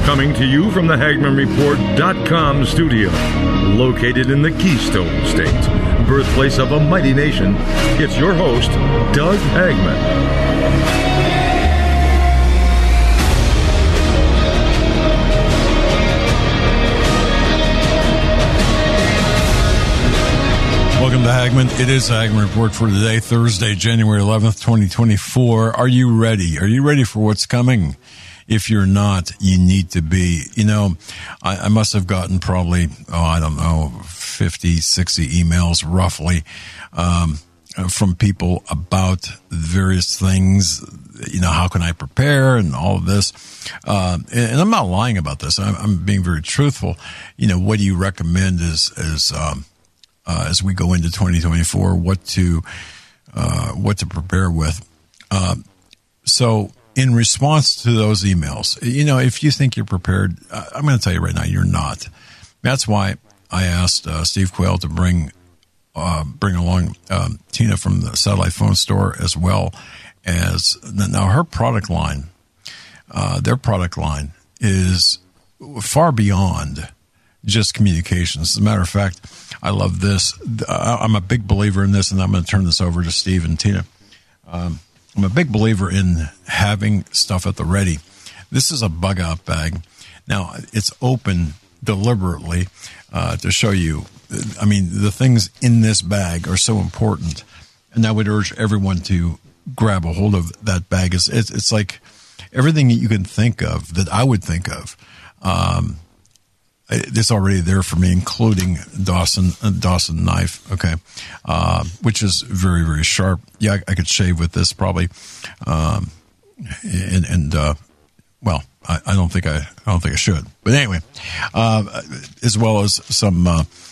Coming to you from the HagmannReport.com studio, located in the Keystone State, birthplace of a mighty nation, it's your host, Doug Hagmann. Welcome to Hagmann. It is the Hagmann Report for today, Thursday, January 11th, 2024. Are you ready? Are you ready for what's coming? If you're not, you need to be. You know, I must have gotten probably, 50, 60 emails roughly from people about various things. You know, how can I prepare and all of this? And I'm not lying about this. I'm being very truthful. You know, what do you recommend as we go into 2024, what to prepare with. So in response to those emails, you know, if you think you're prepared, I'm going to tell you right now, you're not. That's why I asked Steve Quayle to bring along Tina from the Satellite Phone Store, as well as now her product line. Their product line is far beyond just communications. As a matter of fact, I love this. I'm a big believer in this, and I'm going to turn this over to Steve and Tina. I'm a big believer in having stuff at the ready. This is a bug-out bag. Now, it's open deliberately to show you. I mean, the things in this bag are so important, and I would urge everyone to grab a hold of that bag. It's like everything that you can think of, that I would think of. It's already there for me, including Dawson knife, okay, which is very, very sharp. Yeah, I could shave with this probably, well, I don't think I should, but anyway, as well as some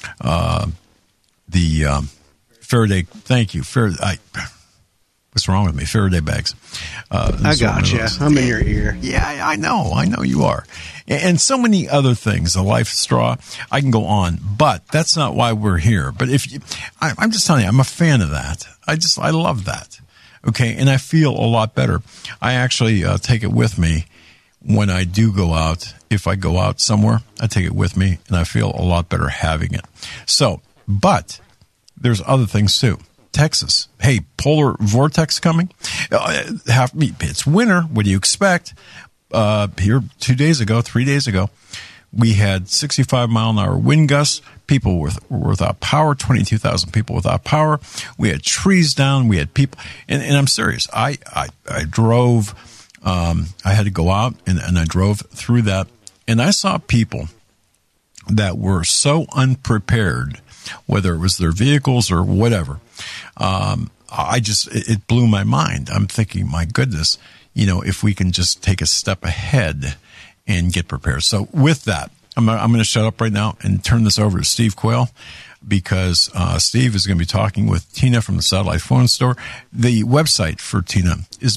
the Faraday. Thank you, Faraday. What's wrong with me? Faraday bags. I got you. I'm in your ear. Yeah, I know you are. And so many other things. The Life Straw. I can go on, but that's not why we're here. But I'm just telling you, I'm a fan of that. I love that. Okay, and I feel a lot better. I actually take it with me when I do go out. If I go out somewhere, I take it with me, and I feel a lot better having it. So, but there's other things too. Texas. Hey, polar vortex coming. It's winter. What do you expect? Here 3 days ago, we had 65 mile an hour wind gusts. People were without power. 22,000 people without power. We had trees down. We had people, and I'm serious. I drove. I had to go out and I drove through that, and I saw people that were so unprepared, whether it was their vehicles or whatever. It blew my mind. I'm thinking, my goodness, you know, if we can just take a step ahead and get prepared. So with that, I'm going to shut up right now and turn this over to Steve Quayle, because Steve is going to be talking with Tina from the Satellite Phone Store. The website for Tina is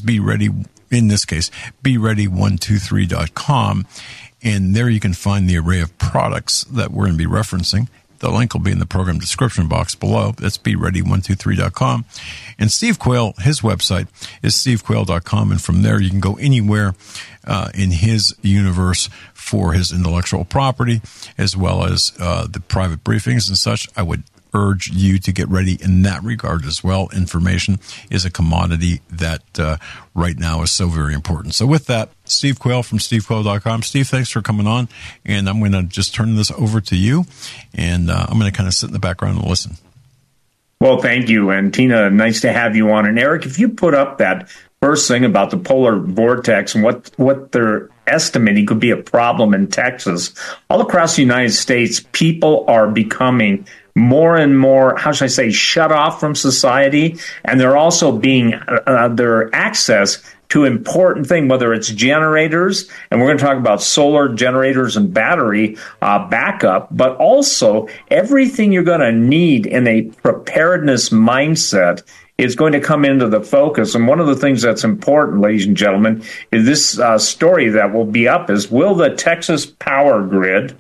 BeReady123.com, and there you can find the array of products that we're going to be referencing. The link will be in the program description box below. That's BeReady123.com. And Steve Quayle, his website is stevequayle.com. And from there, you can go anywhere in his universe for his intellectual property, as well as the private briefings and such. I would urge you to get ready in that regard as well. Information is a commodity that right now is so very important. So with that, Steve Quayle from stevequayle.com. Steve, thanks for coming on. And I'm going to just turn this over to you. And I'm going to kind of sit in the background and listen. Well, thank you. And Tina, nice to have you on. And Eric, if you put up that first thing about the polar vortex and what they're estimating could be a problem in Texas, all across the United States, people are becoming more and more, how should I say, shut off from society. And they're also being, their access to important things, whether it's generators, and we're going to talk about solar generators and battery backup, but also everything you're going to need in a preparedness mindset is going to come into the focus. And one of the things that's important, ladies and gentlemen, is this story that will be up is, will the Texas power grid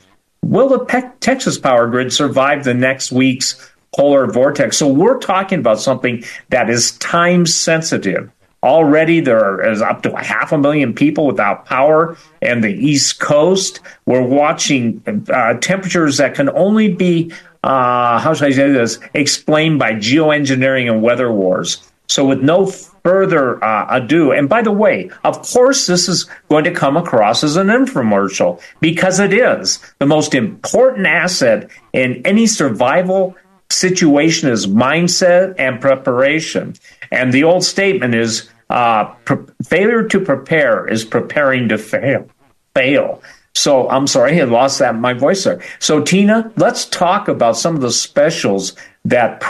survive the next week's polar vortex? So we're talking about something that is time sensitive. Already there is up to 500,000 people without power in the East Coast. We're watching temperatures that can only be, how should I say this, explained by geoengineering and weather wars. So with no further ado, and by the way, of course, this is going to come across as an infomercial because it is. The most important asset in any survival situation is mindset and preparation. And the old statement is failure to prepare is preparing to fail. So I'm sorry, I lost my voice there. So Tina, let's talk about some of the specials that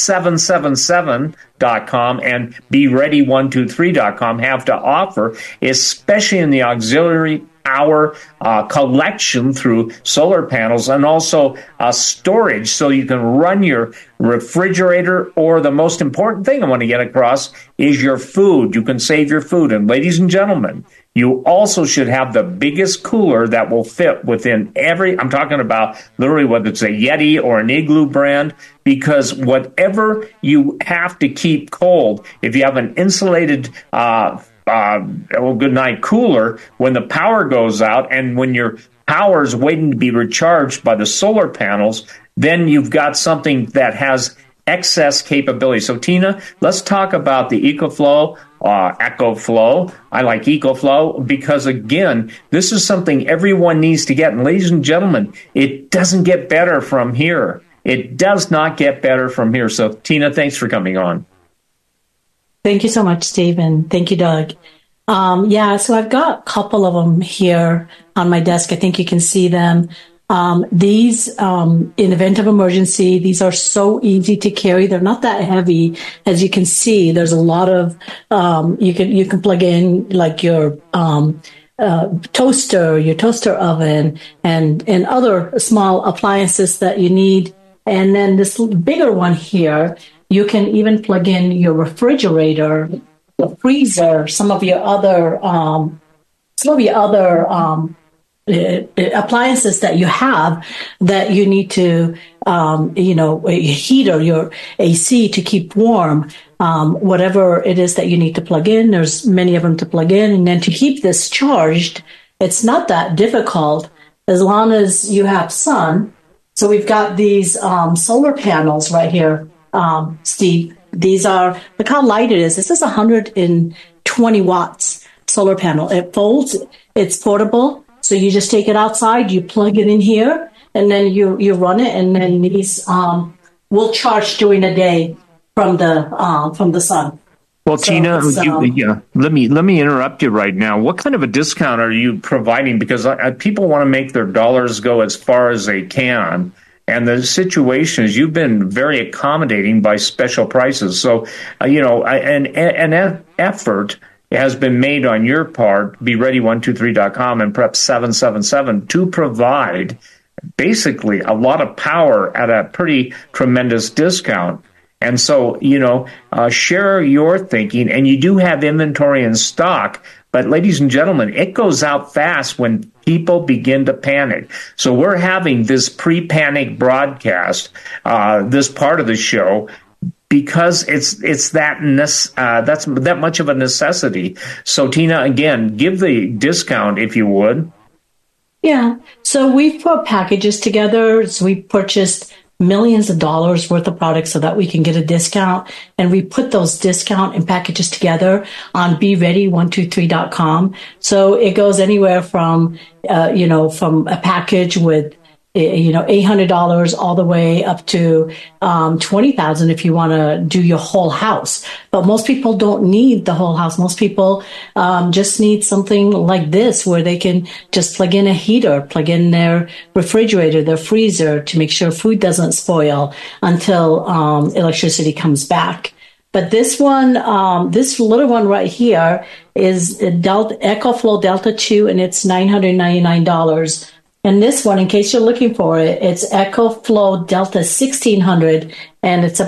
prep777.com and beready123.com have to offer, especially in the auxiliary power collection through solar panels and also storage so you can run your refrigerator, or the most important thing I want to get across is your food. You can save your food. And ladies and gentlemen, you also should have the biggest cooler that will fit within I'm talking about literally whether it's a Yeti or an Igloo brand, because whatever you have to keep cold, if you have an insulated good night cooler, when the power goes out and when your power is waiting to be recharged by the solar panels, then you've got something that has excess capability. So Tina, let's talk about the EcoFlow, EcoFlow. I like EcoFlow because, again, this is something everyone needs to get. And ladies and gentlemen, it doesn't get better from here. It does not get better from here. So Tina, thanks for coming on. Thank you so much, Stephen. Thank you, Doug. So I've got a couple of them here on my desk. I think you can see them. These, in event of emergency, these are so easy to carry. They're not that heavy. As you can see, there's a lot of, you can plug in like your, toaster oven and other small appliances that you need. And then this bigger one here, you can even plug in your refrigerator, the freezer, some of your other appliances that you have that you need to, a heater, your AC to keep warm, whatever it is that you need to plug in. There's many of them to plug in. And then to keep this charged, it's not that difficult as long as you have sun. So we've got these solar panels right here, Steve. These are, look how light it is. This is 120 watts solar panel. It folds, it's portable. So you just take it outside, you plug it in here, and then you run it, and then these will charge during the day from the sun. Well, so Tina, let me interrupt you right now. What kind of a discount are you providing? Because people want to make their dollars go as far as they can. And the situation is you've been very accommodating by special prices. So, an effort has been made on your part, BeReady123.com and Prep777, to provide basically a lot of power at a pretty tremendous discount. And so, share your thinking, and you do have inventory in stock. But ladies and gentlemen, it goes out fast when people begin to panic. So we're having this pre-panic broadcast, this part of the show, because it's that's that much of a necessity. So Tina, again, give the discount if you would. Yeah. So we put packages together. So we purchased millions of dollars worth of products so that we can get a discount. And we put those discount and packages together on BeReady123.com. So it goes anywhere from, from a package with, $800 all the way up to $20,000 if you want to do your whole house. But most people don't need the whole house. Most people just need something like this where they can just plug in a heater, plug in their refrigerator, their freezer to make sure food doesn't spoil until electricity comes back. But this one, this little one right here is EcoFlow Delta 2, and it's $999. And this one, in case you're looking for it, it's EcoFlow Delta 1600, and it's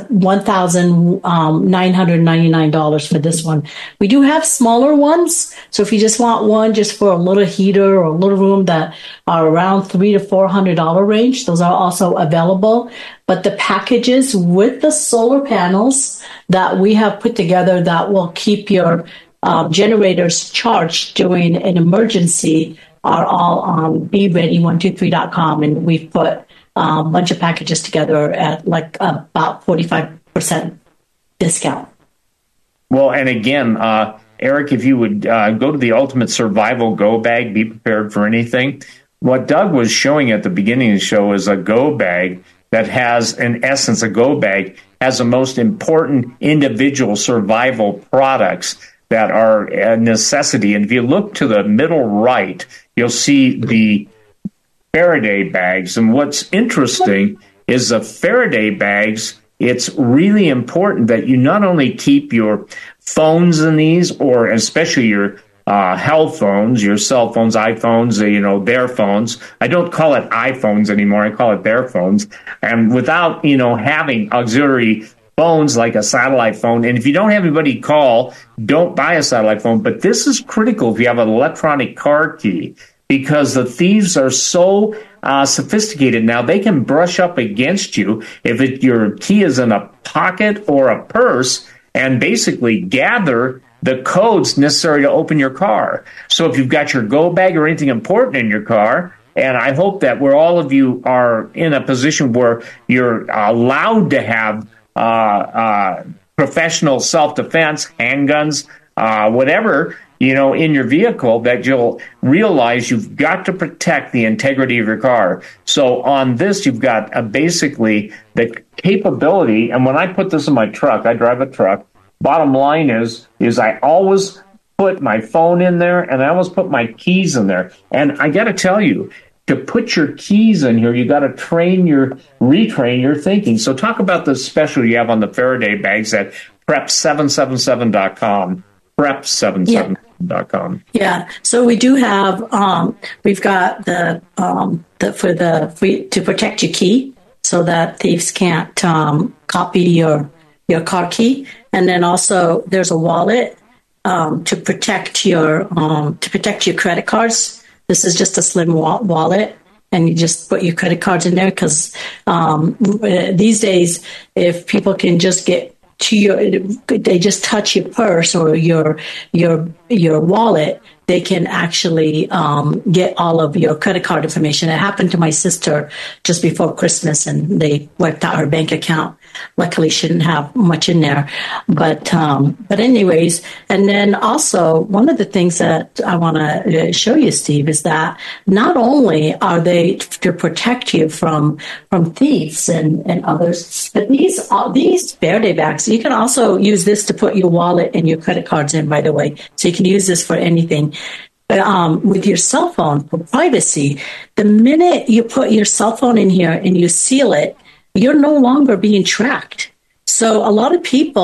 $1,999 for this one. We do have smaller ones, so if you just want one just for a little heater or a little room that are around $300 to $400 range, those are also available. But the packages with the solar panels that we have put together that will keep your generators charged during an emergency are all on BeReady123.com, and we've put a bunch of packages together at like about 45% discount. Well, and again, Eric, if you would go to the Ultimate Survival Go Bag, be prepared for anything. What Doug was showing at the beginning of the show is a go bag that has, in essence, a go bag has the most important individual survival products that are a necessity. And if you look to the middle right, you'll see the Faraday bags. And what's interesting is the Faraday bags, it's really important that you not only keep your phones in these, or especially your health phones, your cell phones, iPhones, their phones. I don't call it iPhones anymore. I call it their phones. And without, having auxiliary phones like a satellite phone. And if you don't have anybody call, don't buy a satellite phone. But this is critical if you have an electronic car key, because the thieves are so sophisticated now. They can brush up against you if your key is in a pocket or a purse and basically gather the codes necessary to open your car. So if you've got your go bag or anything important in your car, and I hope that where all of you are in a position where you're allowed to have professional self-defense, handguns, whatever, in your vehicle, that you'll realize you've got to protect the integrity of your car. So on this, you've got basically the capability, and when I put this in my truck, I drive a truck, bottom line is I always put my phone in there, and I always put my keys in there. And I got to tell you, to put your keys in here, you got to retrain your thinking. So talk about the special you have on the Faraday bags at prep777.com. Prep777.com. Yeah. So we do have, we've got to protect your key so that thieves can't copy your car key. And then also there's a wallet to protect your credit cards. This is just a slim wallet, and you just put your credit cards in there, because these days, if people can just get to they just touch your purse or your wallet, they can actually get all of your credit card information. It happened to my sister just before Christmas, and they wiped out her bank account. Luckily, she didn't have much in there. But anyways, and then also one of the things that I want to show you, Steve, is that not only are they to protect you from thieves and others, but these Faraday bags, you can also use this to put your wallet and your credit cards in, by the way. So you can use this for anything. With your cell phone for privacy, the minute you put your cell phone in here and you seal it, you're no longer being tracked. So a lot of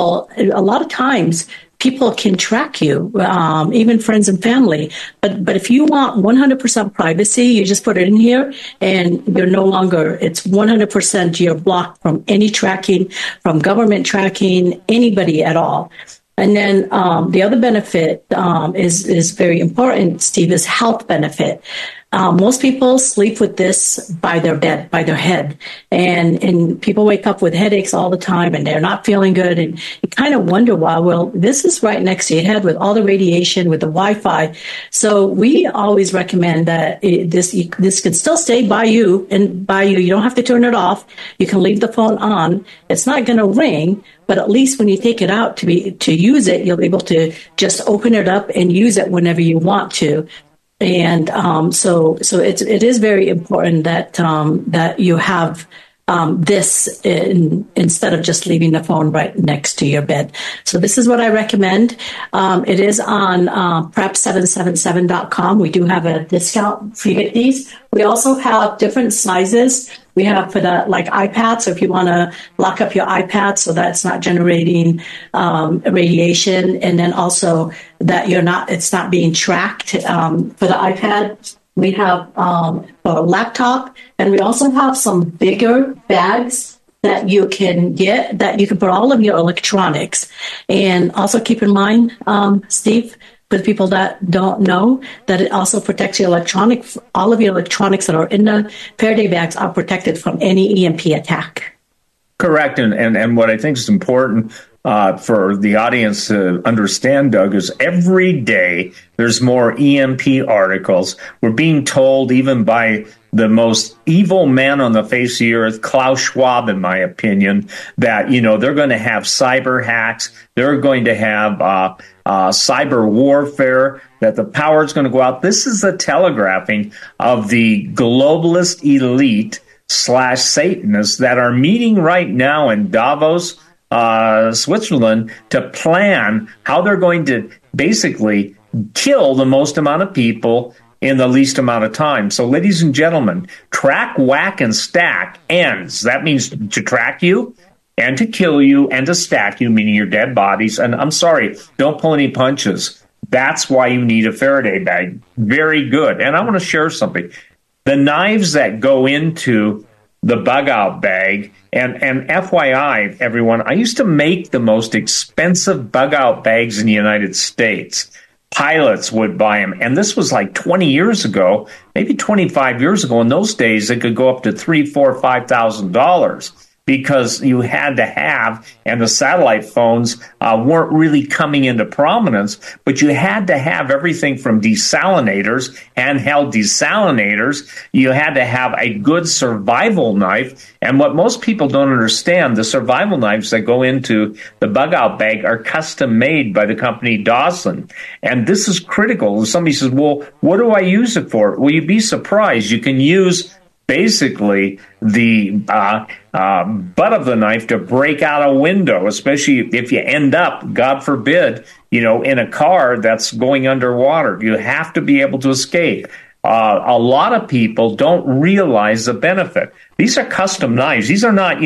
times people can track you, even friends and family. But if you want 100% privacy, you just put it in here, and you're no longer, it's 100%, you're blocked from any tracking, from government tracking, anybody at all. And then the other benefit is very important, Steve, is health benefit. Most people sleep with this by their bed, by their head. And people wake up with headaches all the time, and they're not feeling good. And you kind of wonder why. Well, this is right next to your head with all the radiation, with the Wi-Fi. So we always recommend that this can still stay by you. You don't have to turn it off. You can leave the phone on. It's not going to ring, but at least when you take it out to use it, you'll be able to just open it up and use it whenever you want to. And so it is very important that you have this instead of just leaving the phone right next to your bed. So this is what I recommend. It is on prep777.com. We do have a discount for you get these. We also have different sizes. We have for the iPad. So if you want to lock up your iPad so that it's not generating radiation, and then also that it's not being tracked for the iPad. We have for a laptop, and we also have some bigger bags that you can get, that you can put all of your electronics. And also keep in mind, Steve, for the people that don't know, that it also protects your all of your electronics that are in the Faraday bags are protected from any EMP attack. Correct. And what I think is important for the audience to understand, Doug, is every day there's more EMP articles. We're being told, even by the most evil man on the face of the earth, Klaus Schwab, in my opinion, that, they're going to have cyber hacks. They're going to have cyber warfare, that the power is going to go out. This is the telegraphing of the globalist elite / Satanists that are meeting right now in Davos, Switzerland, to plan how they're going to basically kill the most amount of people in the least amount of time. So, ladies and gentlemen, track, whack, and stack ends. That means to track you and to kill you and to stack you, meaning your dead bodies. And I'm sorry, don't pull any punches. That's why you need a Faraday bag. Very good. And I want to share something. The knives that go into the bug out bag, and FYI, everyone, I used to make the most expensive bug out bags in the United States. Pilots would buy them. And this was like 20 years ago, maybe 25 years ago. In those days, it could go up to $3,000, $4,000, $5,000. Because you had to have, and the satellite phones weren't really coming into prominence, but you had to have everything from desalinators, handheld desalinators. You had to have a good survival knife. And what most people don't understand, the survival knives that go into the bug out bag are custom made by the company Dawson. And this is critical. Somebody says, well, what do I use it for? Well, you'd be surprised. You can use basically the butt of the knife to break out a window, especially if you end up, God forbid, in a car that's going underwater. You have to be able to escape. A lot of people don't realize the benefit. These are custom knives. These are not,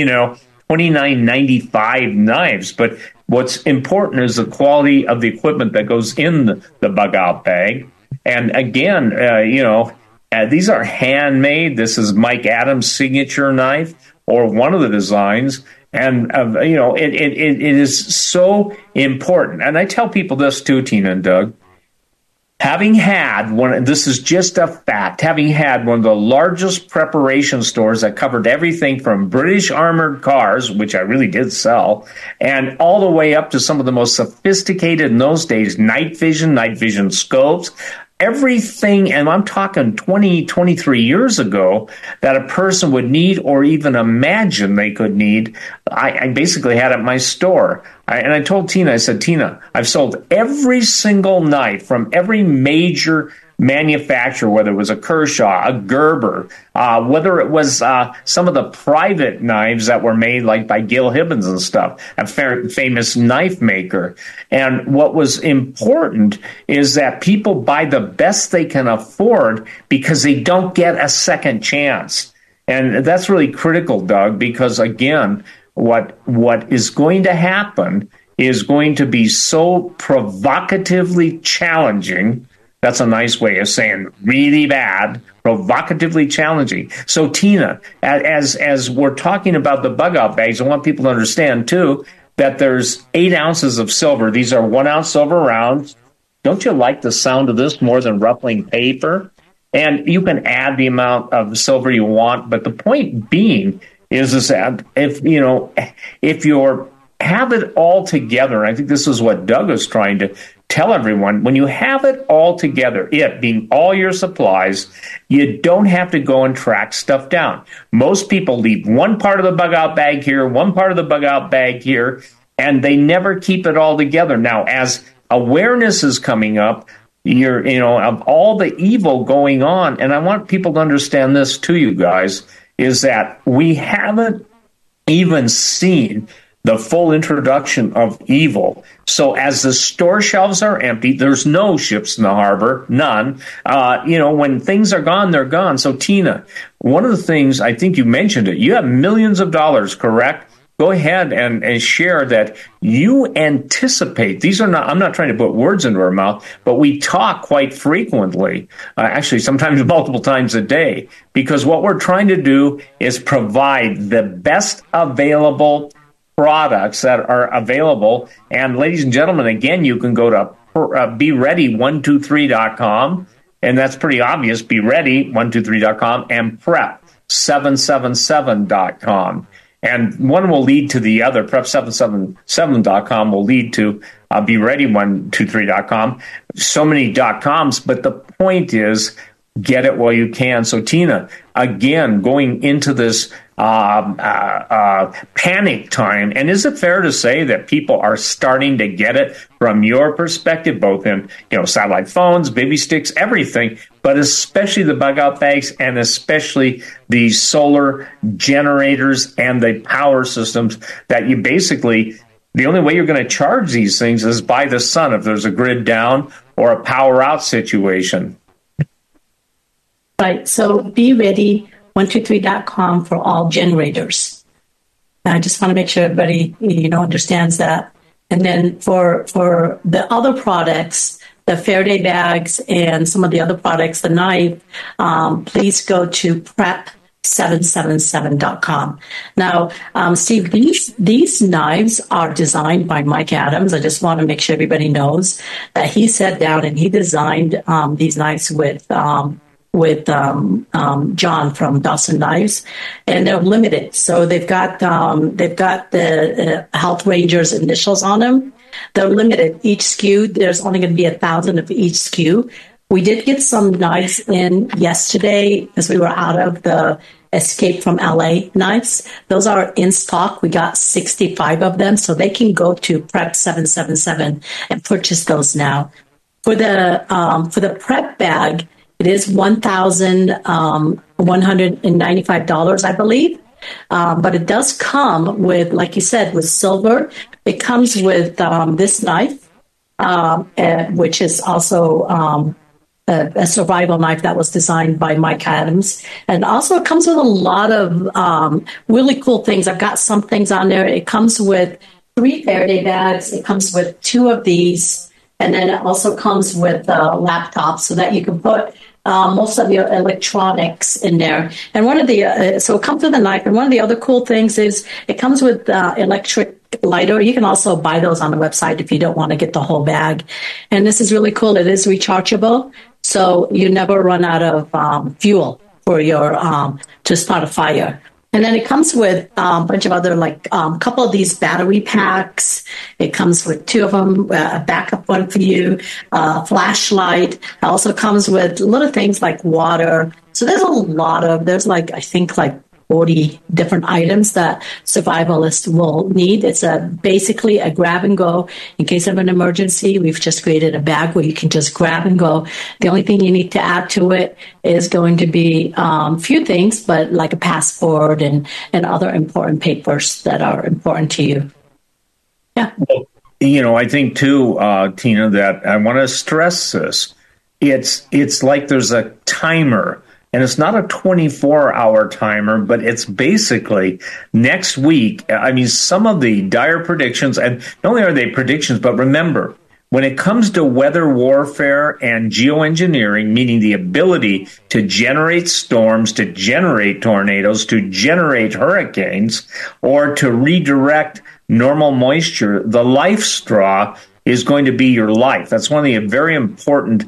$29.95 knives, but what's important is the quality of the equipment that goes in the bug out bag. And again, these are handmade. This is Mike Adams' signature knife, or one of the designs. And, it is so important. And I tell people this too, Tina and Doug. Having had this is just a fact, having had one of the largest preparation stores that covered everything from British armored cars, which I really did sell, and all the way up to some of the most sophisticated in those days, night vision scopes, everything, and I'm talking 20, 23 years ago, that a person would need or even imagine they could need, I basically had at my store. And I told Tina, I said, Tina, I've sold every single knife from every major manufacturer, whether it was a Kershaw, a Gerber, whether it was some of the private knives that were made like by Gil Hibbons and stuff, a famous knife maker. And what was important is that people buy the best they can afford because they don't get a second chance. And that's really critical, Doug, because again, what is going to happen is going to be so provocatively challenging. That's a nice way of saying really bad, provocatively challenging. So, Tina, as we're talking about the bug out bags, I want people to understand, too, that there's 8 ounces of silver. These are 1 ounce silver rounds. Don't you like the sound of this more than ruffling paper? And you can add the amount of silver you want. But the point being is that if you have it all together, I think this is what Doug is trying to tell everyone, when you have it all together, it being all your supplies, you don't have to go and track stuff down. Most people leave one part of the bug out bag here, one part of the bug out bag here, and they never keep it all together. Now, as awareness is coming up, of all the evil going on, and I want people to understand this too, you guys, is that we haven't even seen the full introduction of evil. So as the store shelves are empty, there's no ships in the harbor, none. When things are gone, they're gone. So Tina, one of the things, I think you mentioned it, you have millions of dollars, correct, go ahead and share that you anticipate. These are not, I'm not trying to put words into our mouth, but we talk quite frequently, actually sometimes multiple times a day, because what we're trying to do is provide the best available products that are available. And ladies and gentlemen, again, you can go to BeReady123.com, and that's pretty obvious, BeReady123.com, and Prep777.com. And one will lead to the other. Prep777.com will lead to BeReady123.com. So many .coms, but the point is, get it while you can. So, Tina, again, going into this panic time, and is it fair to say that people are starting to get it from your perspective, both in satellite phones, baby sticks, everything, but especially the bug out bags and especially the solar generators and the power systems that you basically, the only way you're going to charge these things is by the sun if there's a grid down or a power out situation. Right. So BeReady123.com for all generators. I just want to make sure everybody, understands that. And then for the other products, the Faraday bags and some of the other products, the knife, please go to Prep777.com. Now, Steve, these knives are designed by Mike Adams. I just want to make sure everybody knows that he sat down and he designed these knives with John from Dawson Knives, and they're limited. So they've got the Health Rangers initials on them. They're limited. Each SKU, there's only going to be 1,000 of each SKU. We did get some knives in yesterday because we were out of the Escape from LA knives. Those are in stock. We got 65 of them, so they can go to Prep777 and purchase those now. For the Prep bag, it is $1,195, I believe. But it does come with, like you said, with silver. It comes with this knife, which is also a survival knife that was designed by Mike Adams. And also it comes with a lot of really cool things. I've got some things on there. It comes with 3 Faraday bags. It comes with 2 of these. And then it also comes with laptops so that you can put most of your electronics in there. And one of the, so it comes with a knife. And one of the other cool things is it comes with electric lighter. You can also buy those on the website if you don't want to get the whole bag. And this is really cool. It is rechargeable. So you never run out of fuel for your, to start a fire. And then it comes with a bunch of other, like a couple of these battery packs. It comes with 2 of them, a backup one for you, a flashlight. It also comes with little things like water. So there's I think 40 different items that survivalists will need. It's basically a grab and go. In case of an emergency, we've just created a bag where you can just grab and go. The only thing you need to add to it is going to be a few things, but like a passport and other important papers that are important to you. Yeah. Well, I think too, Tina, that I want to stress this. It's like there's a timer. And it's not a 24-hour timer, but it's basically next week. I mean, some of the dire predictions, and not only are they predictions, but remember, when it comes to weather warfare and geoengineering, meaning the ability to generate storms, to generate tornadoes, to generate hurricanes, or to redirect normal moisture, the life straw is going to be your life. That's one of the very important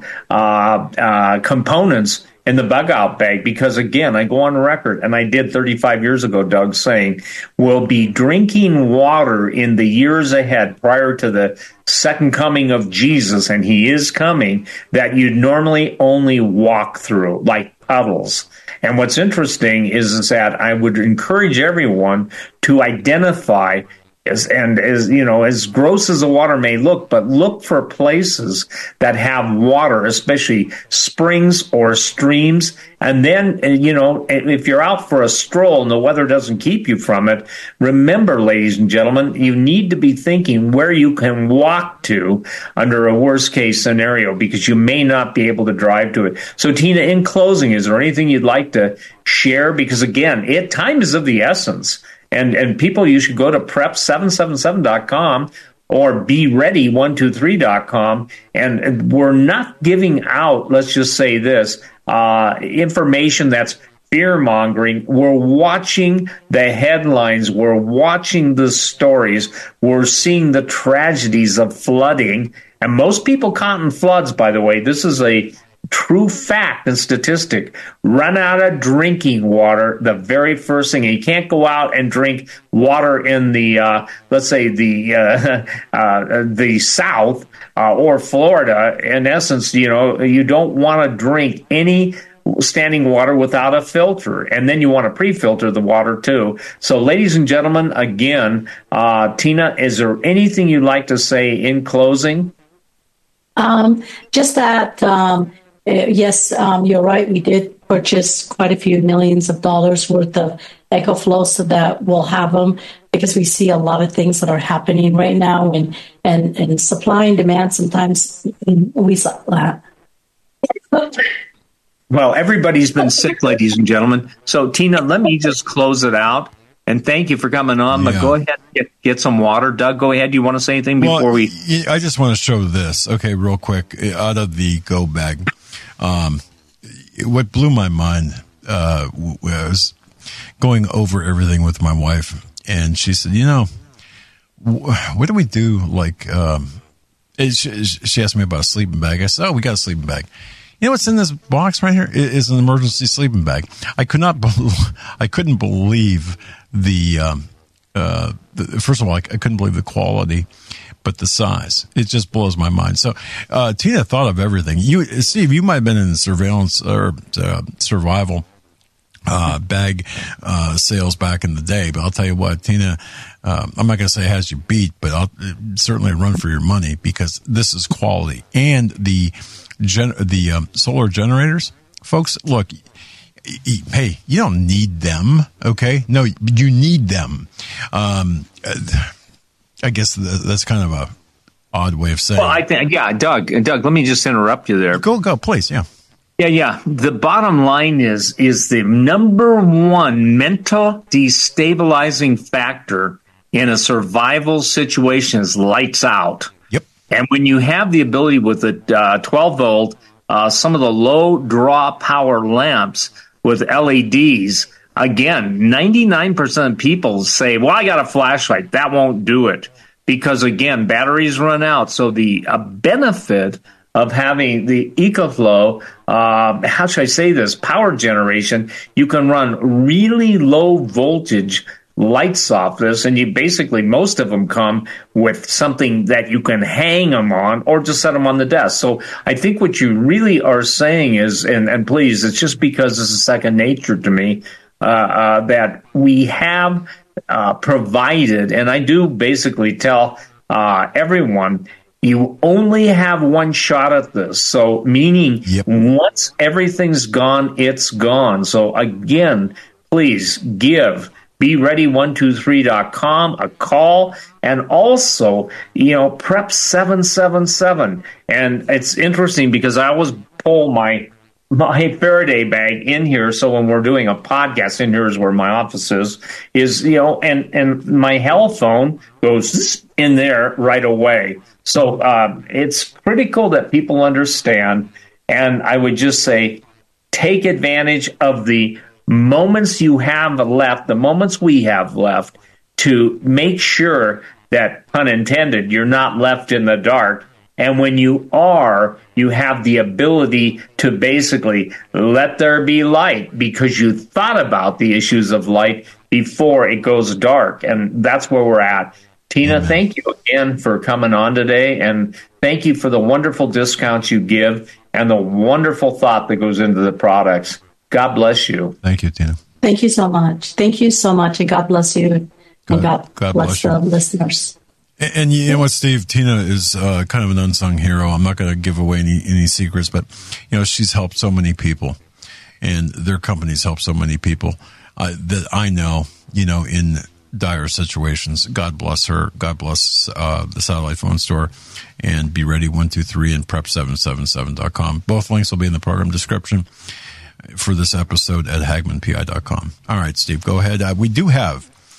components in the bug out bag, because again, I go on record, and I did 35 years ago, Doug, saying we'll be drinking water in the years ahead prior to the second coming of Jesus, and he is coming, that you'd normally only walk through, like puddles. And what's interesting is that I would encourage everyone to identify as gross as the water may look, but look for places that have water, especially springs or streams. And then, if you're out for a stroll and the weather doesn't keep you from it, remember, ladies and gentlemen, you need to be thinking where you can walk to under a worst case scenario, because you may not be able to drive to it. So, Tina, in closing, is there anything you'd like to share? Because again, time is of the essence. And people, you should go to prep777.com or beready123.com. And we're not giving out, let's just say this, information that's fear-mongering. We're watching the headlines. We're watching the stories. We're seeing the tragedies of flooding. And most people caught in floods, by the way, this is a true fact and statistic, run out of drinking water the very first thing. And you can't go out and drink water in the, let's say, the South or Florida. In essence, you don't want to drink any standing water without a filter, and then you want to pre-filter the water too. So, ladies and gentlemen, again, Tina, is there anything you'd like to say in closing? Just that, yes, you're right. We did purchase quite a few millions of dollars worth of EcoFlow so that we'll have them, because we see a lot of things that are happening right now, and supply and demand sometimes we saw that. Well, everybody's been sick, ladies and gentlemen. So, Tina, let me just close it out. And thank you for coming on. But go ahead and get some water. Doug, go ahead. Do you want to say anything before we... I just want to show this, okay, real quick, out of the Go bag. What blew my mind was going over everything with my wife. And she said, what do we do? Like, she asked me about a sleeping bag. I said, we got a sleeping bag. You know what's in this box right here? It is an emergency sleeping bag. I couldn't believe first of all, I couldn't believe the quality, but the size. It just blows my mind. So, Tina thought of everything. Steve, you might have been in surveillance or survival bag sales back in the day, but I'll tell you what, Tina, I'm not going to say it has you beat, but I'll certainly run for your money, because this is quality. And the solar generators, folks, look, hey, you don't need them, okay? No, you need them. I guess that's kind of a odd way of saying. Well, I think, Doug, let me just interrupt you there. Go, please, yeah. Yeah. The bottom line is the number one mental destabilizing factor in a survival situation is lights out. Yep. And when you have the ability with the 12-volt, some of the low draw power lamps with LEDs, again, 99% of people say, well, I got a flashlight. That won't do it. Because, again, batteries run out. So the benefit of having the EcoFlow, how should I say this, power generation, you can run really low voltage lights off this, and you basically, most of them come with something that you can hang them on or just set them on the desk. So I think what you really are saying is, and please, it's just because this is second nature to me, that we have provided, and I do basically tell everyone, you only have one shot at this. So meaning once everything's gone, it's gone. So again, please give BeReady123.com a call, and also, Prep 777. And it's interesting because I always pull my Faraday bag in here. So when we're doing a podcast, in here is where my office is, and my health phone goes in there right away. So it's critical that people understand. And I would just say, take advantage of the moments you have left, the moments we have left, to make sure that, pun intended, you're not left in the dark. And when you are, you have the ability to basically let there be light, because you thought about the issues of light before it goes dark. And that's where we're at. Tina, thank you again for coming on today. And thank you for the wonderful discounts you give and the wonderful thought that goes into the products. God bless you. Thank you, Tina. Thank you so much. Thank you so much. And God bless you. And God bless the listeners. And you know what, Steve? Tina is kind of an unsung hero. I'm not going to give away any secrets, but she's helped so many people, and their companies help so many people that I know. In dire situations. God bless her. God bless the satellite phone store, and BeReady123 and prep777.com. Both links will be in the program description for this episode at HagmannPI.com. All right, Steve, go ahead. We do have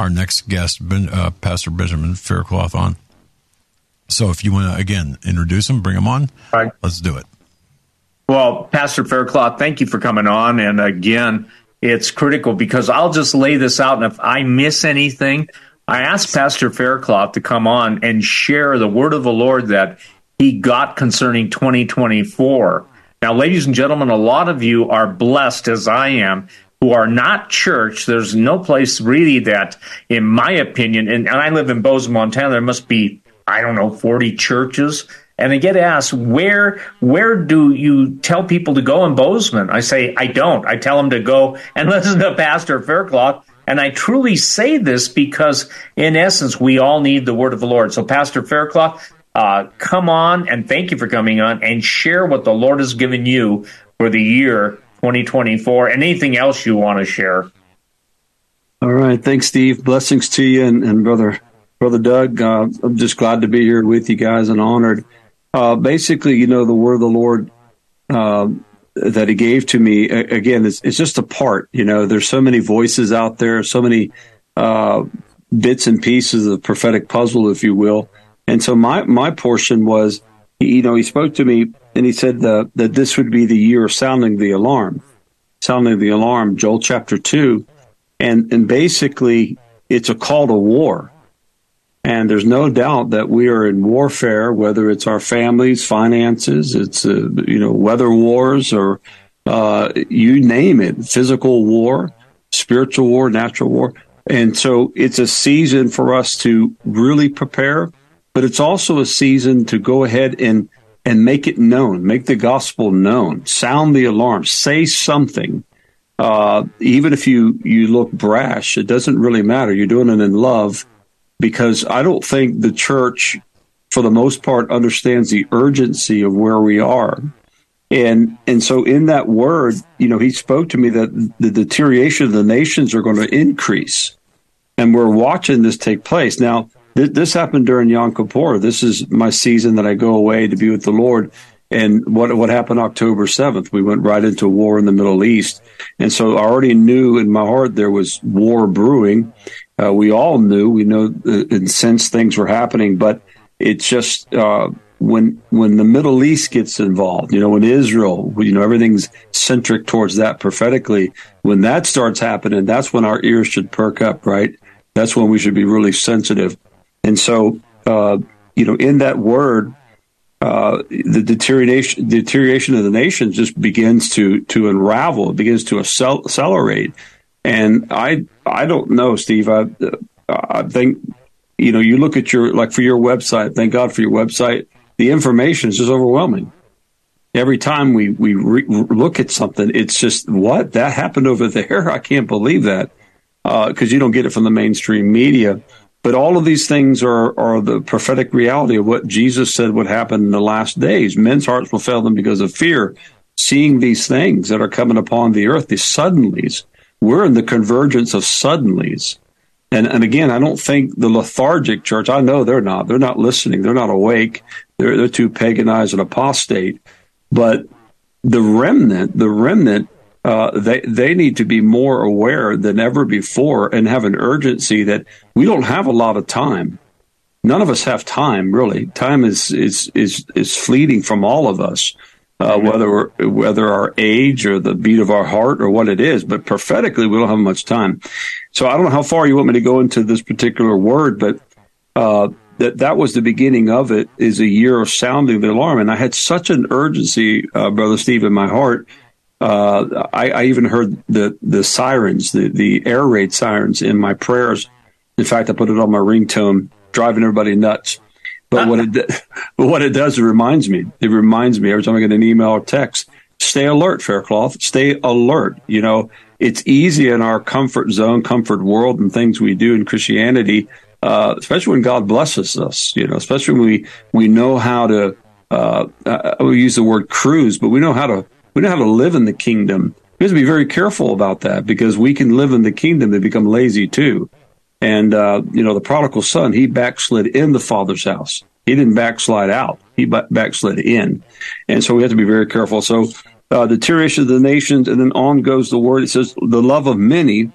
our next guest, Pastor Benjamin Faircloth, on. So if you want to, again, introduce him, bring him on, right. Let's do it. Well, Pastor Faircloth, thank you for coming on. And again, it's critical because I'll just lay this out. And if I miss anything, I asked Pastor Faircloth to come on and share the word of the Lord that he got concerning 2024. Now, ladies and gentlemen, a lot of you are blessed, as I am, who are not church. There's no place really that, in my opinion, and I live in Bozeman, Montana, there must be, 40 churches. And I get asked, where do you tell people to go in Bozeman? I say, I don't. I tell them to go and listen to Pastor Faircloth. And I truly say this because, in essence, we all need the word of the Lord. So, Pastor Faircloth, come on, and thank you for coming on, and share what the Lord has given you for the year 2024, and anything else you want to share. All right. Thanks, Steve. Blessings to you and Brother Doug. I'm just glad to be here with you guys and honored. Basically, the word of the Lord that he gave to me, again, it's just a part. There's so many voices out there, so many bits and pieces of prophetic puzzle, if you will. And so my portion was, he spoke to me and he said that this would be the year of sounding the alarm, Joel chapter 2. And basically, it's a call to war. And there's no doubt that we are in warfare, whether it's our families, finances, it's, weather wars, or you name it, physical war, spiritual war, natural war. And so it's a season for us to really prepare, but it's also a season to go ahead and make it known, make the gospel known, sound the alarm, say something. Even if you look brash, it doesn't really matter. You're doing it in love. Because I don't think the church, for the most part, understands the urgency of where we are. And so in that word, he spoke to me that the deterioration of the nations are going to increase. And we're watching this take place. Now, this happened during Yom Kippur. This is my season that I go away to be with the Lord. And what happened October 7th? We went right into war in the Middle East. And so I already knew in my heart there was war brewing. We all knew, we know and sense things were happening, but it's just when the Middle East gets involved, when Israel, everything's centric towards that prophetically. When that starts happening, that's when our ears should perk up, right? That's when we should be really sensitive. And so, in that word, the deterioration of the nations just begins to unravel. It begins to accelerate. And I don't know, Steve. I think, you look at for your website, thank God for your website, the information is just overwhelming. Every time we look at something, it's just, what? That happened over there? I can't believe that. Because you don't get it from the mainstream media. But all of these things are the prophetic reality of what Jesus said would happen in the last days. Men's hearts will fail them because of fear. Seeing these things that are coming upon the earth, these suddenlies. We're in the convergence of suddenlies. And again, I don't think the lethargic church, I know they're not listening. They're not awake. They're too paganized and apostate. But the remnant, they need to be more aware than ever before and have an urgency that we don't have a lot of time. None of us have time, really. Time is fleeting from all of us. Whether our age or the beat of our heart or what it is, but prophetically, we don't have much time. So I don't know how far you want me to go into this particular word, but that was the beginning of it, is a year of sounding the alarm. And I had such an urgency, Brother Steve, in my heart. I even heard the sirens, the air raid sirens in my prayers. In fact, I put it on my ringtone, driving everybody nuts. But what it does, it reminds me every time I get an email or text, stay alert, Faircloth, stay alert. It's easy in our comfort zone, comfort world, and things we do in Christianity, especially when God blesses us, especially when we know how to, we use the word cruise, but we know how to live in the kingdom. We have to be very careful about that, because we can live in the kingdom and become lazy too. And, the prodigal son, he backslid in the Father's house. He didn't backslide out. He backslid in. And so we have to be very careful. So the deterioration of the nations, and then on goes the word. It says, the love of many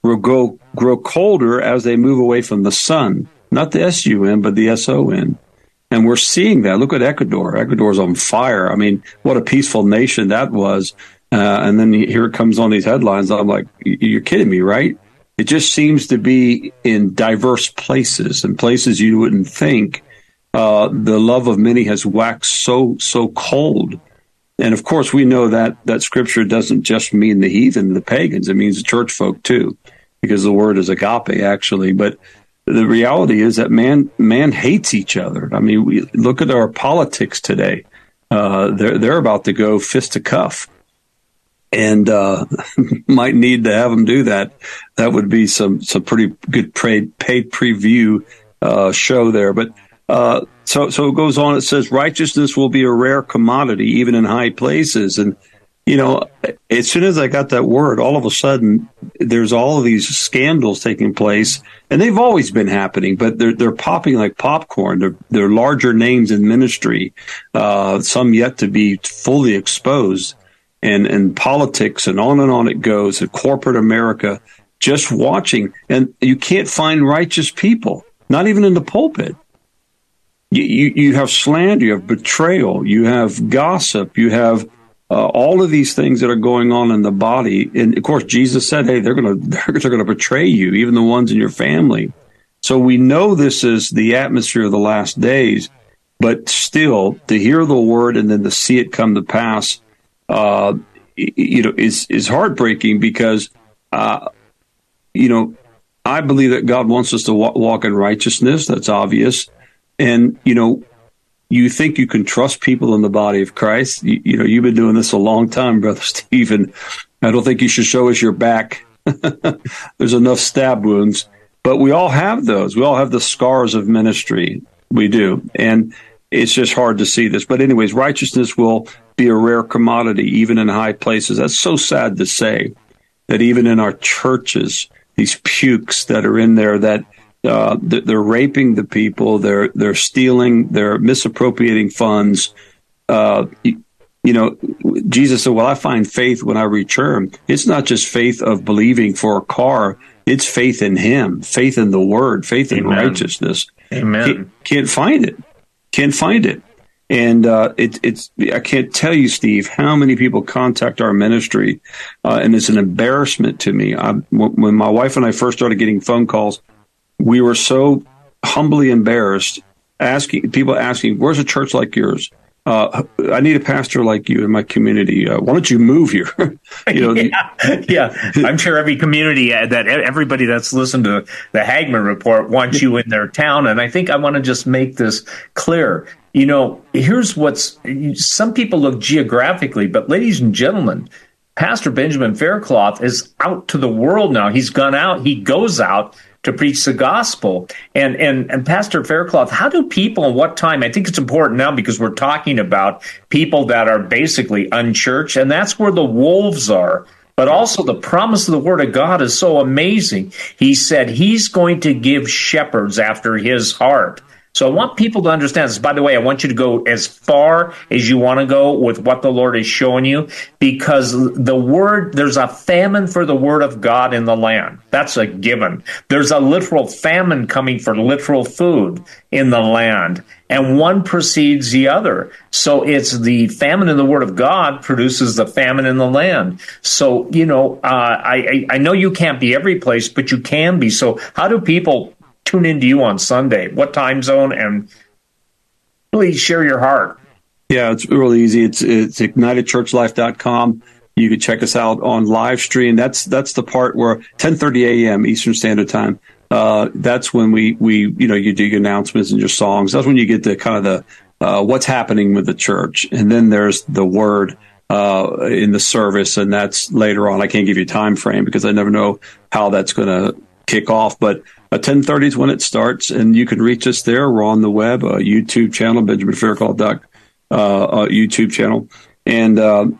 will grow colder as they move away from the sun. Not the S-U-N, but the S-O-N. And we're seeing that. Look at Ecuador. Ecuador's on fire. I mean, what a peaceful nation that was. And then here it comes on these headlines. I'm like, you're kidding me, right? It just seems to be in diverse places and places you wouldn't think. The love of many has waxed so cold. And of course, we know that scripture doesn't just mean the heathen, the pagans. It means the church folk too, because the word is agape, actually. But the reality is that man hates each other. I mean, we look at our politics today. They're about to go fist to cuff, and might need to have them do that. That would be some pretty good paid preview show there. But so it goes on. It says righteousness will be a rare commodity, even in high places. And as soon as I got that word, all of a sudden there's all of these scandals taking place, and they've always been happening, but they're popping like popcorn. They're larger names in ministry, some yet to be fully exposed, and politics, and on it goes. And corporate America just watching, and you can't find righteous people, not even in the pulpit. You have slander, you have betrayal, you have gossip, you have all of these things that are going on in the body. And of course, Jesus said, hey, they're going to betray you, even the ones in your family. So we know this is the atmosphere of the last days, but still to hear the word and then to see it come to pass, is heartbreaking, because, I believe that God wants us to walk in righteousness. That's obvious. And, you think you can trust people in the body of Christ. You've been doing this a long time, Brother Stephen. I don't think you should show us your back. There's enough stab wounds. But we all have those. We all have the scars of ministry. We do. And it's just hard to see this. But anyways, righteousness will be a rare commodity, even in high places. That's so sad to say, that even in our churches, these pukes that are in there, that they're raping the people, they're stealing, they're misappropriating funds. Jesus said, well, I find faith when I return. It's not just faith of believing for a car. It's faith in him, faith in the word, faith in righteousness. Amen. Can't find it. And I can't tell you, Steve, how many people contact our ministry, and it's an embarrassment to me. When my wife and I first started getting phone calls, we were so humbly embarrassed, people asking, where's a church like yours? I need a pastor like you in my community. Why don't you move here? Yeah. I'm sure every community, that everybody that's listened to the Hagmann Report wants you in their town. And I think I want to just make this clear. Here's some people look geographically, but ladies and gentlemen, Pastor Benjamin Faircloth is out to the world now. He goes out to preach the gospel. And Pastor Faircloth, how do people and what time? I think it's important now, because we're talking about people that are basically unchurched, and that's where the wolves are. But also the promise of the word of God is so amazing. He said he's going to give shepherds after his heart. So I want people to understand this. By the way, I want you to go as far as you want to go with what the Lord is showing you, because there's a famine for the word of God in the land. That's a given. There's a literal famine coming for literal food in the land, and one precedes the other. So it's the famine in the word of God produces the famine in the land. So, I know you can't be every place, but you can be. So how do people tune into you on Sunday? What time zone? And please share your heart. Yeah, it's really easy. It's ignitedchurchlife.com. You can check us out on live stream. That's the part where 10:30 a.m. Eastern Standard Time. That's when we you do your announcements and your songs. That's when you get the kind of the what's happening with the church. And then there's the word in the service, and that's later on. I can't give you a time frame because I never know how that's going to kick off, but 10:30 is when it starts, and you can reach us there. We're on the web, YouTube channel, Benjamin Faircloth YouTube channel. And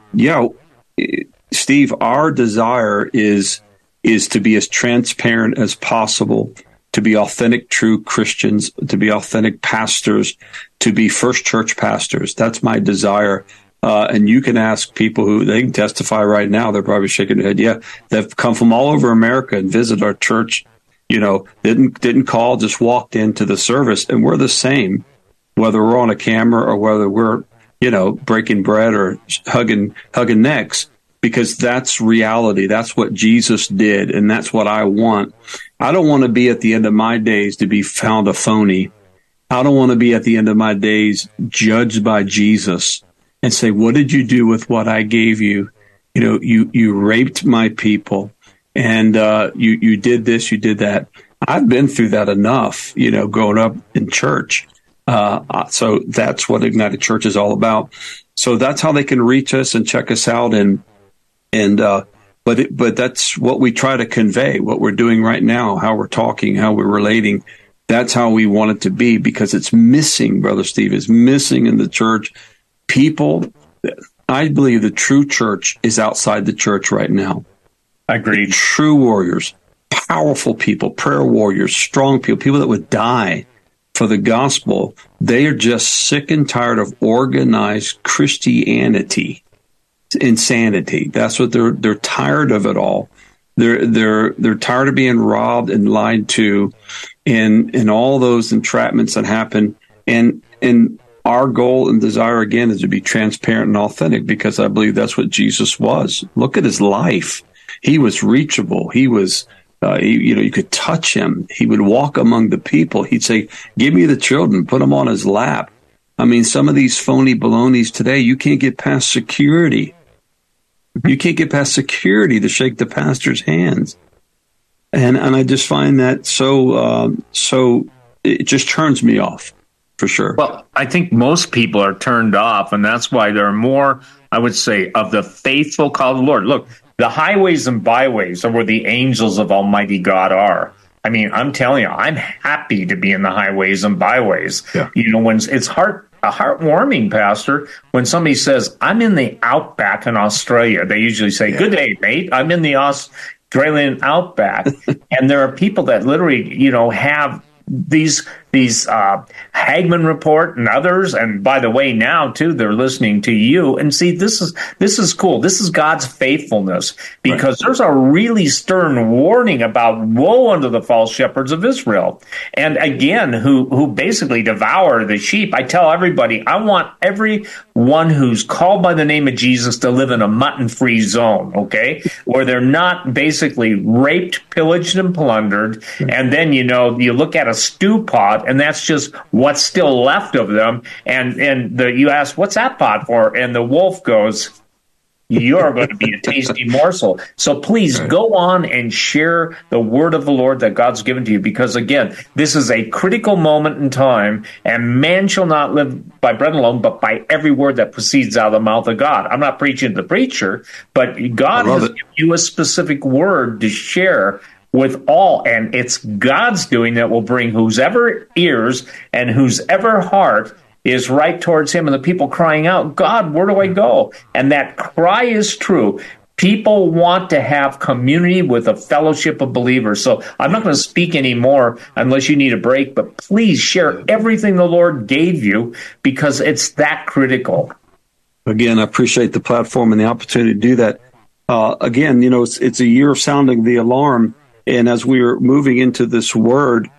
Steve, our desire is to be as transparent as possible, to be authentic, true Christians, to be authentic pastors, to be First Church pastors. That's my desire. And you can ask people who they can testify right now. They're probably shaking their head. Yeah, they've come from all over America and visit our church. Didn't call, just walked into the service, and we're the same, whether we're on a camera or whether we're breaking bread or hugging necks, because that's reality. That's what Jesus did, and that's what I want. I don't want to be at the end of my days to be found a phony. I don't want to be at the end of my days judged by Jesus and say, what did you do with what I gave you? You raped my people, and you did this, you did that. I've been through that enough, growing up in church. So that's what Ignited Church is all about. So that's how they can reach us and check us out. But that's what we try to convey, what we're doing right now, how we're talking, how we're relating. That's how we want it to be, because it's missing, Brother Steve, is missing in the church. People, I believe the true church is outside the church right now. Agreed. True warriors, powerful people, prayer warriors, strong people that would die for the gospel. They are just sick and tired of organized Christianity, insanity. That's what they're tired of it all. They're tired of being robbed and lied to, and all those entrapments that happen. And our goal and desire, again, is to be transparent and authentic, because I believe that's what Jesus was. Look at his life. He was reachable. He was, you could touch him. He would walk among the people. He'd say, give me the children, put them on his lap. I mean, some of these phony balonies today, you can't get past security. You can't get past security to shake the pastor's hands. And I just find that so it just turns me off, for sure. Well, I think most people are turned off, and that's why there are more, I would say, of the faithful call of the Lord. Look, the highways and byways are where the angels of Almighty God are. I mean, I'm telling you, I'm happy to be in the highways and byways. Yeah. When it's heartwarming, Pastor, when somebody says, I'm in the outback in Australia. They usually say, good day, mate. I'm in the Australian outback. And there are people that literally, have these Hagmann Report and others, and by the way, now too, they're listening to you. And see, this is cool. This is God's faithfulness, because there's a really stern warning about woe unto the false shepherds of Israel, and again, who basically devour the sheep. I tell everybody, I want everyone who's called by the name of Jesus to live in a mutton-free zone, okay, where they're not basically raped, pillaged, and plundered, and then you look at a stew pot, and that's just what's still left of them. And you ask, what's that pot for? And the wolf goes, you're going to be a tasty morsel. So please go on and share the word of the Lord that God's given to you, because again, this is a critical moment in time, and man shall not live by bread alone, but by every word that proceeds out of the mouth of God. I'm not preaching to the preacher, but God has given you a specific word to share with all, and it's God's doing that will bring whosever ears and whosever heart is right towards him, and the people crying out, God, where do I go? And that cry is true. People want to have community with a fellowship of believers. So I'm not going to speak anymore unless you need a break, but please share everything the Lord gave you, because it's that critical. Again, I appreciate the platform and the opportunity to do that. Again, it's a year of sounding the alarm. And as we are moving into this word,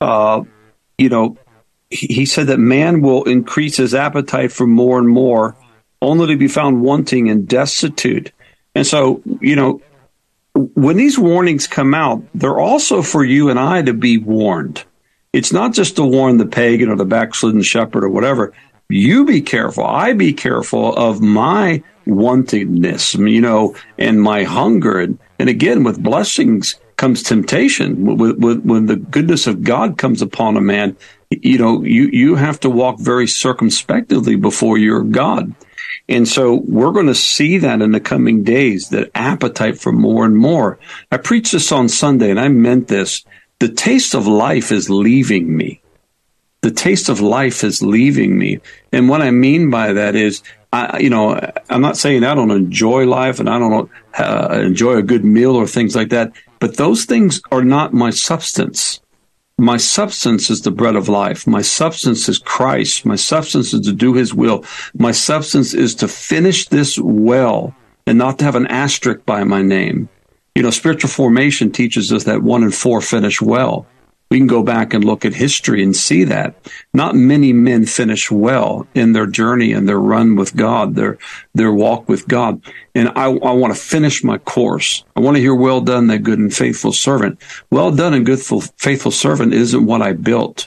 he said that man will increase his appetite for more and more, only to be found wanting and destitute. And so, when these warnings come out, they're also for you and I to be warned. It's not just to warn the pagan or the backslidden shepherd or whatever. You be careful. I be careful of my wantingness, and my hunger. And again, with blessings comes temptation. When the goodness of God comes upon a man, you have to walk very circumspectly before your God. And so we're going to see that in the coming days, that appetite for more and more. I preached this on Sunday, and I meant this. The taste of life is leaving me. The taste of life is leaving me. And what I mean by that is, I'm not saying I don't enjoy life and I don't enjoy a good meal or things like that, but those things are not my substance. My substance is the bread of life. My substance is Christ. My substance is to do his will. My substance is to finish this well and not to have an asterisk by my name. You know, spiritual formation teaches us that 1 in 4 finish well. We can go back and look at history and see that. Not many men finish well in their journey and their run with God, their walk with God. And I want to finish my course. I want to hear, well done, thy good and faithful servant. Well done and good, faithful servant isn't what I built.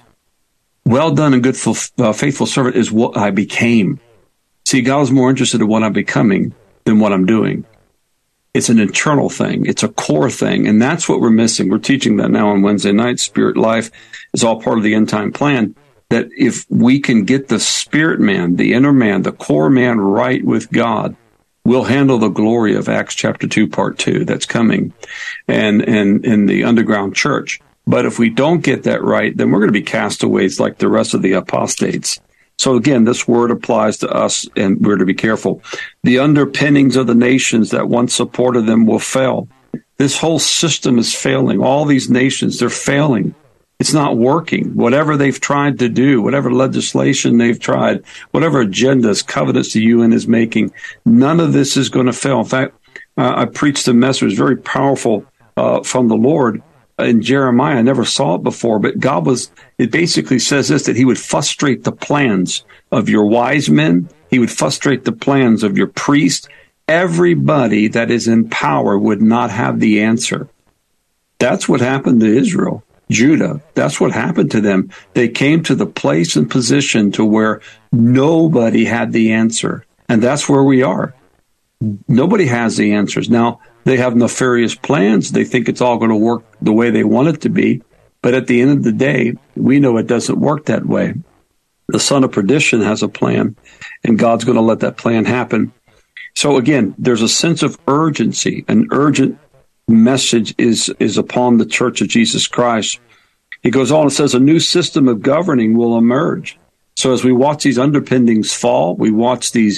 Well done and good, faithful servant is what I became. See, God is more interested in what I'm becoming than what I'm doing. It's an internal thing. It's a core thing. And that's what we're missing. We're teaching that now on Wednesday night. Spirit life is all part of the end time plan. That if we can get the spirit man, the inner man, the core man right with God, we'll handle the glory of Acts chapter 2, part 2 that's coming and in the underground church. But if we don't get that right, then we're going to be castaways like the rest of the apostates. So again, this word applies to us, and we're to be careful. The underpinnings of the nations that once supported them will fail. This whole system is failing. All these nations, they're failing. It's not working. Whatever they've tried to do, whatever legislation they've tried, whatever agendas, covenants the UN is making, none of this is going to fail. In fact, I preached a message very powerful from the Lord in Jeremiah. I never saw it before, but it basically says this, that he would frustrate the plans of your wise men. He would frustrate the plans of your priests. Everybody that is in power would not have the answer. That's what happened to Israel, Judah. That's what happened to them. They came to the place and position to where nobody had the answer. And that's where we are. Nobody has the answers. Now, they have nefarious plans. They think it's all going to work the way they want it to be. But at the end of the day, we know it doesn't work that way. The son of perdition has a plan, and God's going to let that plan happen. So again, there's a sense of urgency. An urgent message is upon the Church of Jesus Christ. He goes on and says a new system of governing will emerge. So as we watch these underpinnings fall, we watch these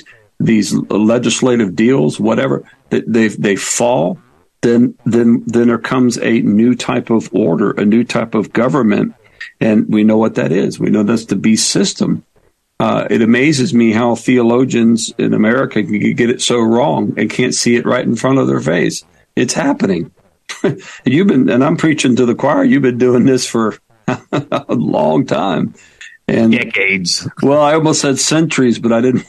legislative deals, whatever, they fall, then there comes a new type of order, a new type of government, and we know what that is. We know that's the beast system. It amazes me how theologians in America can get it so wrong and can't see it right in front of their face. It's happening. And I'm preaching to the choir. You've been doing this for a long time. And decades. Well, I almost said centuries, but I didn't.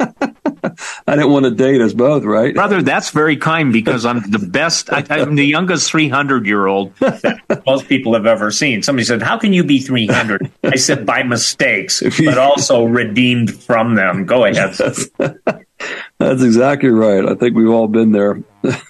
I didn't want to date us both, right? Brother, that's very kind because I'm the best. I'm the youngest 300-year-old that most people have ever seen. Somebody said, how can you be 300? I said, by mistakes, but also redeemed from them. Go ahead. That's exactly right. I think we've all been there.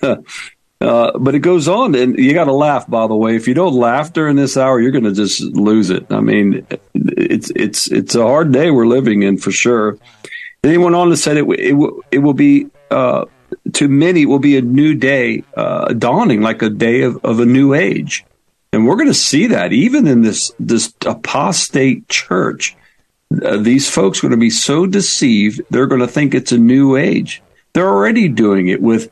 But it goes on, and you got to laugh, by the way. If you don't laugh during this hour, you're going to just lose it. I mean, it's a hard day we're living in for sure. Then he went on to say that it will be, to many, it will be a new day dawning, like a day of a new age. And we're going to see that even in this apostate church. These folks are going to be so deceived, they're going to think it's a new age. They're already doing it with,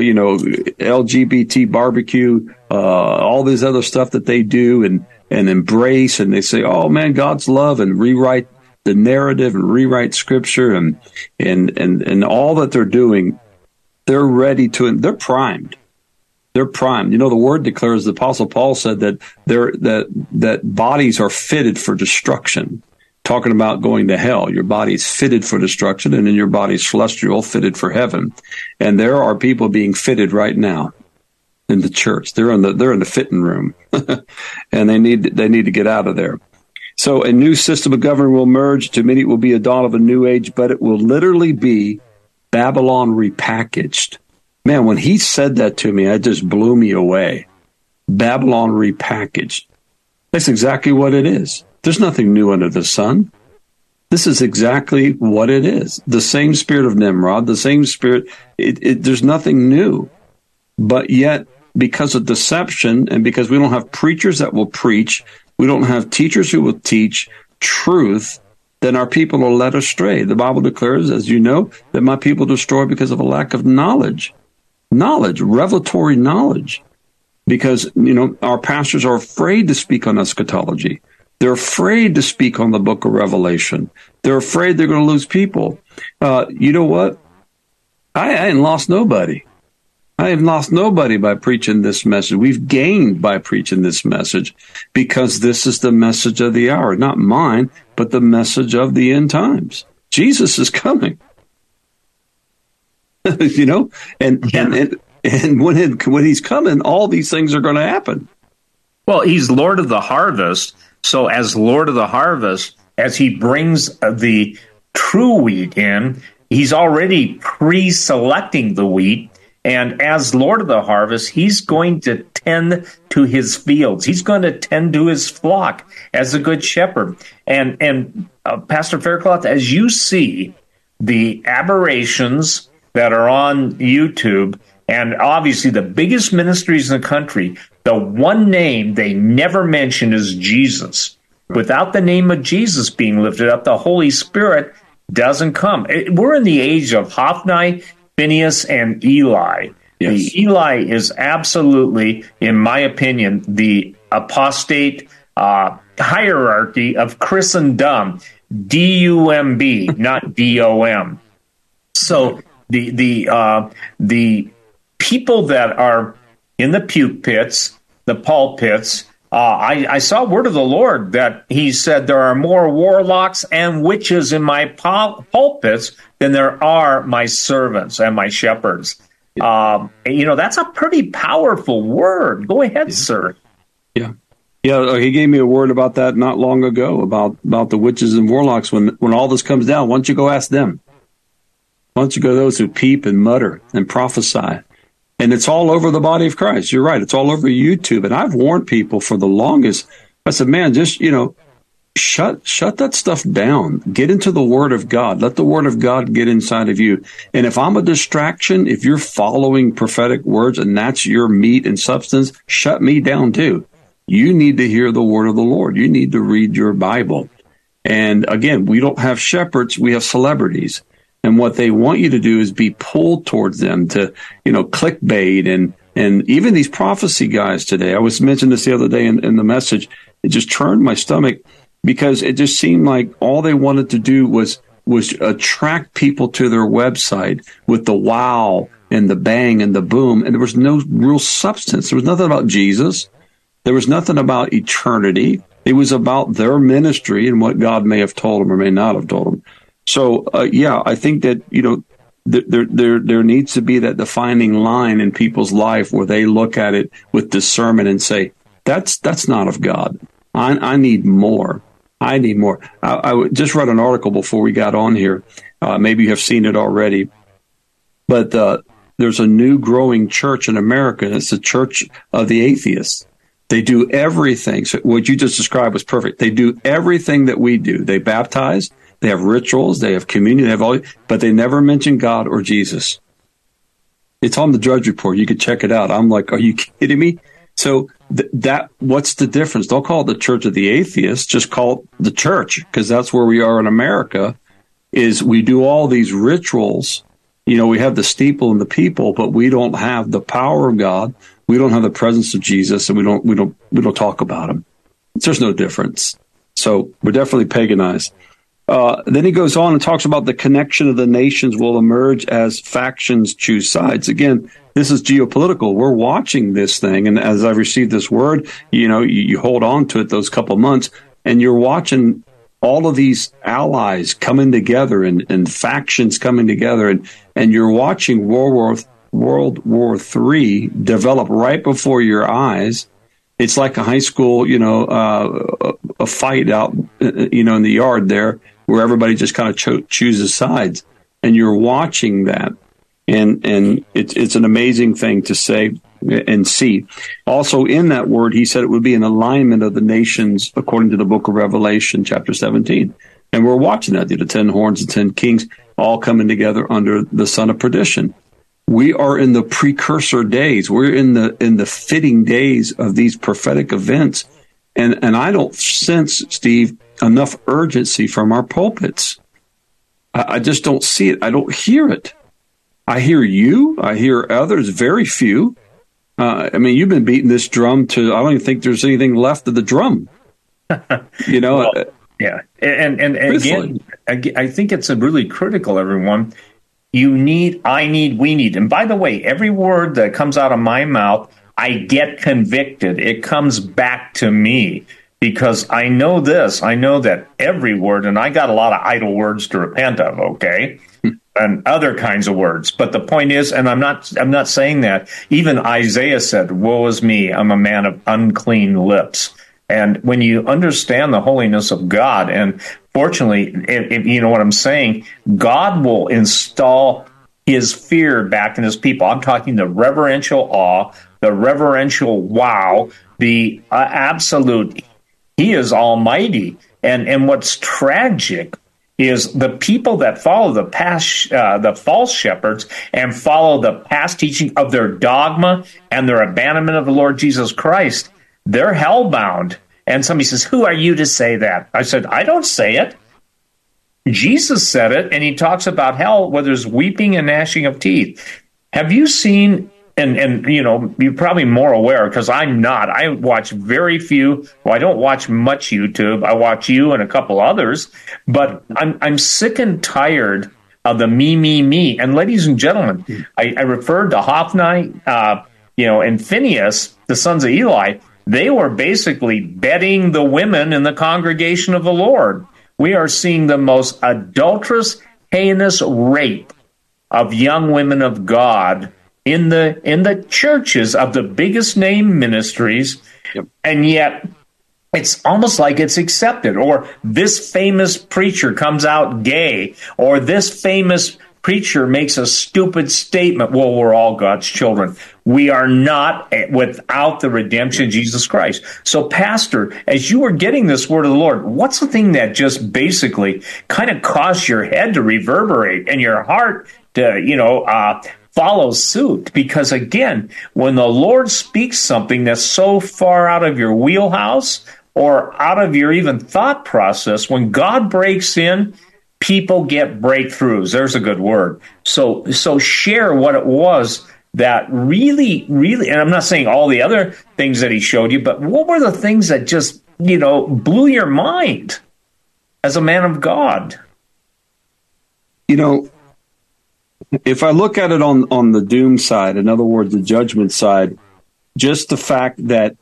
LGBT barbecue, all this other stuff that they do and embrace. And they say, oh, man, God's love, and rewrite the narrative and rewrite scripture and all that they're doing. They're ready to, they're primed. They're primed. The word declares, the Apostle Paul said that bodies are fitted for destruction. Talking about going to hell. Your body's fitted for destruction, and then your body's celestial, fitted for heaven. And there are people being fitted right now in the church. They're in the fitting room, and they need to get out of there. So a new system of government will emerge. To many, it will be a dawn of a new age, but it will literally be Babylon repackaged. Man, when he said that to me, it just blew me away. Babylon repackaged. That's exactly what it is. There's nothing new under the sun. This is exactly what it is. The same spirit of Nimrod, the same spirit. There's nothing new. But yet, because of deception and because we don't have preachers that will preach, we don't have teachers who will teach truth, then our people are led astray. The Bible declares, as you know, that my people are destroyed because of a lack of knowledge. Knowledge, revelatory knowledge. because, our pastors are afraid to speak on eschatology. They're afraid to speak on the book of Revelation. They're afraid they're going to lose people. You know what? I ain't lost nobody. I have lost nobody by preaching this message. We've gained by preaching this message, because this is the message of the hour, not mine, but the message of the end times. Jesus is coming. And when he's coming, all these things are going to happen. Well, he's Lord of the harvest. So as Lord of the harvest, as he brings the true wheat in, he's already pre-selecting the wheat. And as Lord of the harvest, he's going to tend to his fields. He's going to tend to his flock as a good shepherd. And Pastor Faircloth, as you see the aberrations that are on YouTube, and obviously the biggest ministries in the country, the one name they never mention is Jesus. Without the name of Jesus being lifted up, the Holy Spirit doesn't come. We're in the age of Hophni, Phinehas, and Eli. Yes. Eli is absolutely, in my opinion, the apostate hierarchy of Christendom, D-U-M-B, not D-O-M. So the people that are in the puke pits, the pulpits, I saw word of the Lord that he said there are more warlocks and witches in my pulpits than there are my servants and my shepherds. That's a pretty powerful word. Go ahead, sir. Yeah. Yeah, he gave me a word about that not long ago, about the witches and warlocks. When all this comes down, why don't you go ask them? Why don't you go to those who peep and mutter and prophesy? And it's all over the body of Christ. You're right. It's all over YouTube. And I've warned people for the longest. I said, man, just, shut that stuff down. Get into the Word of God. Let the Word of God get inside of you. And if I'm a distraction, if you're following prophetic words and that's your meat and substance, shut me down too. You need to hear the word of the Lord. You need to read your Bible. And again, we don't have shepherds. We have celebrities. And what they want you to do is be pulled towards them to, clickbait and even these prophecy guys today. I was mentioning this the other day in the message. It just turned my stomach because it just seemed like all they wanted to do was attract people to their website with the wow and the bang and the boom. And there was no real substance. There was nothing about Jesus. There was nothing about eternity. It was about their ministry and what God may have told them or may not have told them. So, I think that, there needs to be that defining line in people's life where they look at it with discernment and say, that's not of God. I need more. I need more. I just read an article before we got on here. Maybe you have seen it already. But there's a new growing church in America, and it's the Church of the Atheists. They do everything. So what you just described was perfect. They do everything that we do. They baptize. They have rituals, they have communion, they have all, but they never mention God or Jesus. It's on the Drudge Report. You can check it out. I'm like, are you kidding me? So what's the difference? Don't call it the Church of the Atheists. Just call it the church, because that's where we are in America. Is we do all these rituals. We have the steeple and the people, but we don't have the power of God. We don't have the presence of Jesus, and we don't talk about him. There's no difference. So we're definitely paganized. Then he goes on and talks about the connection of the nations will emerge as factions choose sides. Again, this is geopolitical. We're watching this thing. And as I've received this word, you hold on to it those couple of months, and you're watching all of these allies coming together and factions coming together. And you're watching World War III develop right before your eyes. It's like a high school, a fight out, in the yard there, where everybody just kind of chooses sides, and you're watching that, and it's an amazing thing to say and see. Also, in that word, he said it would be an alignment of the nations according to the book of Revelation, chapter 17, and we're watching that. The 10 horns and 10 kings all coming together under the son of perdition. We are in the precursor days. We're in the fitting days of these prophetic events. And I don't sense, Steve, enough urgency from our pulpits. I just don't see it. I don't hear it. I hear you. I hear others, very few. I mean, you've been beating this drum I don't even think there's anything left of the drum. Well, yeah. And again, I think it's really critical, everyone. You need, I need, we need. And by the way, every word that comes out of my mouth, I get convicted. It comes back to me because I know this. I know that every word, and I got a lot of idle words to repent of, okay? And other kinds of words. But the point is, and I'm not saying that, even Isaiah said, woe is me, I'm a man of unclean lips. And when you understand the holiness of God, and fortunately, if you know what I'm saying, God will install his fear back in his people. I'm talking the reverential awe, the reverential wow, the absolute, he is almighty. And what's tragic is the people that follow the false shepherds and follow the past teaching of their dogma and their abandonment of the Lord Jesus Christ, they're hellbound. And somebody says, who are you to say that? I said, I don't say it. Jesus said it, and he talks about hell where there's weeping and gnashing of teeth. Have you seen, and you know, you're probably more aware because I'm not. I watch very few. Well, I don't watch much YouTube. I watch you and a couple others, but I'm sick and tired of the me. And ladies and gentlemen, I referred to Hophni, and Phinehas, the sons of Eli. They were basically bedding the women in the congregation of the Lord. We are seeing the most adulterous, heinous rape of young women of God in the churches of the biggest name ministries. Yep. And yet it's almost like it's accepted. Or this famous preacher comes out gay, or this famous preacher makes a stupid statement. Well, we're all God's children. We are not without the redemption of Jesus Christ. So, Pastor, as you were getting this word of the Lord, what's the thing that just basically kind of caused your head to reverberate and your heart to, follow suit? Because again, when the Lord speaks something that's so far out of your wheelhouse or out of your even thought process, when God breaks in, people get breakthroughs. There's a good word. So share what it was that really, and I'm not saying all the other things that he showed you, but what were the things that just, blew your mind as a man of God? If I look at it on the doom side, in other words, the judgment side, just the fact that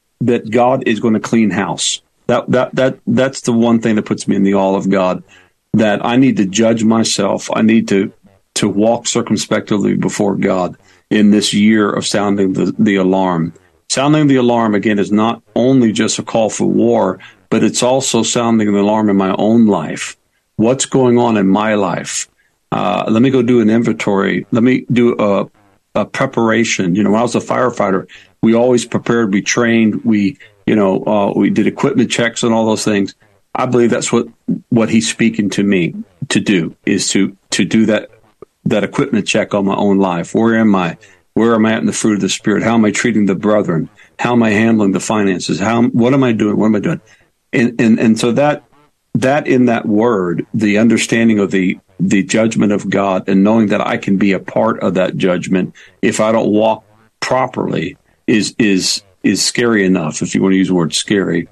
God is going to clean house, that's the one thing that puts me in the awe of God. That I need to judge myself. I need to walk circumspectly before God in this year of sounding the alarm. Sounding the alarm, again, is not only just a call for war, but it's also sounding the alarm in my own life. What's going on in my life? Let me go do an inventory. Let me do a preparation. When I was a firefighter, we always prepared, we trained, we did equipment checks and all those things. I believe that's what he's speaking to me to do, is to do that equipment check on my own life. Where am I? Where am I at in the fruit of the Spirit? How am I treating the brethren? How am I handling the finances? What am I doing? What am I doing? And so that in that word, the understanding of the judgment of God and knowing that I can be a part of that judgment if I don't walk properly is scary enough, if you want to use the word scary.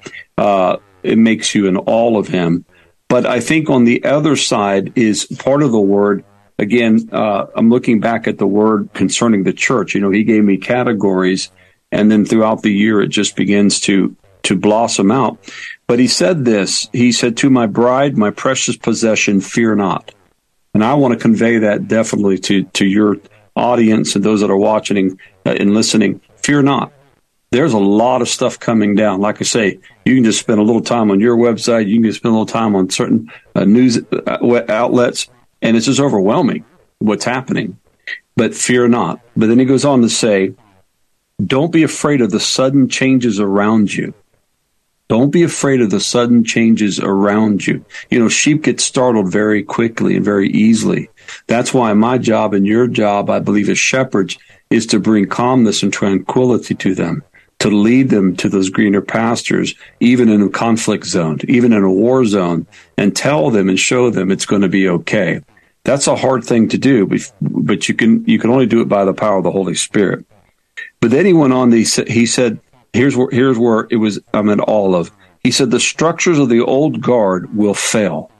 It makes you in awe of him. But I think on the other side is part of the word. Again, I'm looking back at the word concerning the church. He gave me categories, and then throughout the year, it just begins to blossom out. But he said this, he said, to my bride, my precious possession, fear not. And I want to convey that definitely to your audience and those that are watching and listening. Fear not. There's a lot of stuff coming down. Like I say, you can just spend a little time on your website. You can just spend a little time on certain news outlets, and it's just overwhelming what's happening. But fear not. But then he goes on to say, don't be afraid of the sudden changes around you. Don't be afraid of the sudden changes around you. Sheep get startled very quickly and very easily. That's why my job and your job, I believe, as shepherds, is to bring calmness and tranquility to them, to lead them to those greener pastures, even in a conflict zone, even in a war zone, and tell them and show them it's going to be okay. That's a hard thing to do, but you can only do it by the power of the Holy Spirit. But then he went on. He said, here's where it was. I'm at all of. He said the structures of the old guard will fail.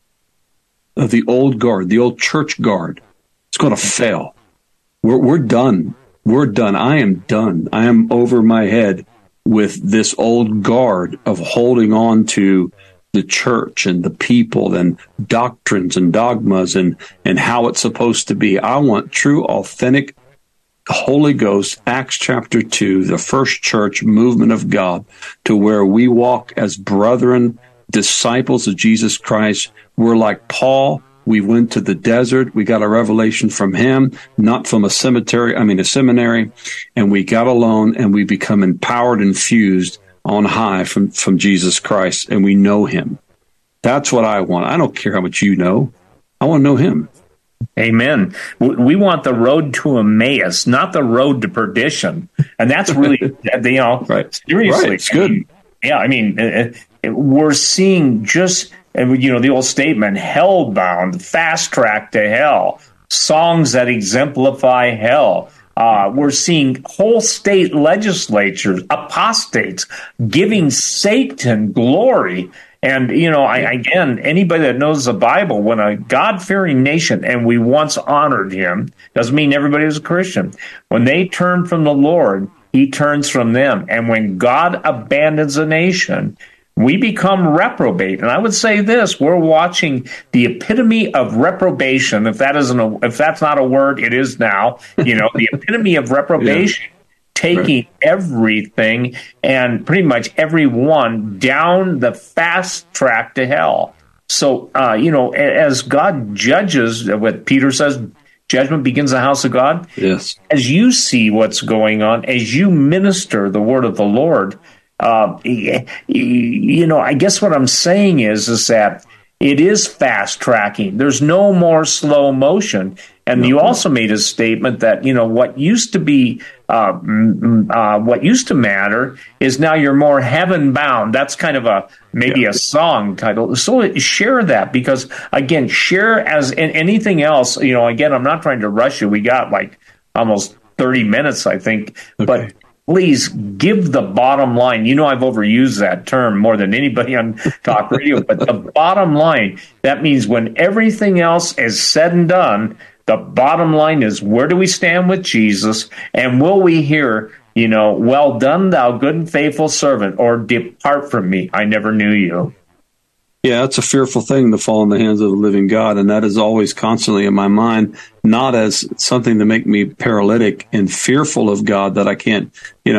Of the old guard, the old church guard, it's going to fail. We're done. We're done. I am done. I am over my head with this old guard of holding on to the church and the people and doctrines and dogmas and how it's supposed to be. I want true, authentic Holy Ghost, Acts chapter 2, the first church movement of God, to where we walk as brethren, disciples of Jesus Christ. We're like Paul. We went to the desert. We got a revelation from him, not from a seminary, and we got alone and we become empowered and fused on high from Jesus Christ, and we know him. That's what I want. I don't care how much you know. I want to know him. Amen. We want the road to Emmaus, not the road to perdition. And that's really, right. Seriously. Right. It's good. We're seeing just, the old statement, hell-bound, fast track to hell, songs that exemplify hell. We're seeing whole state legislatures, apostates, giving Satan glory. And, again, anybody that knows the Bible, when a God-fearing nation, and we once honored him, doesn't mean everybody is a Christian. When they turn from the Lord, he turns from them. And when God abandons a nation, we become reprobate. And I would say this, we're watching the epitome of reprobation. If that's not a word, it is now, the epitome of reprobation. Yeah. Taking everything and pretty much everyone down the fast track to hell. So, as God judges, what Peter says, judgment begins in the house of God. Yes. As you see what's going on, as you minister the word of the Lord, I guess what I'm saying is that it is fast tracking. There's no more slow motion. And you also made a statement that, what used to be, what used to matter is now you're more heaven bound. That's kind of a song title. So share that, because again, share as in anything else, again, I'm not trying to rush you. We got like almost 30 minutes, I think, but please give the bottom line. I've overused that term more than anybody on talk radio, but the bottom line, that means when everything else is said and done, the bottom line is, where do we stand with Jesus? And will we hear, well done, thou good and faithful servant, or depart from me, I never knew you. Yeah, it's a fearful thing to fall in the hands of the living God. And that is always constantly in my mind, not as something to make me paralytic and fearful of God that I can't,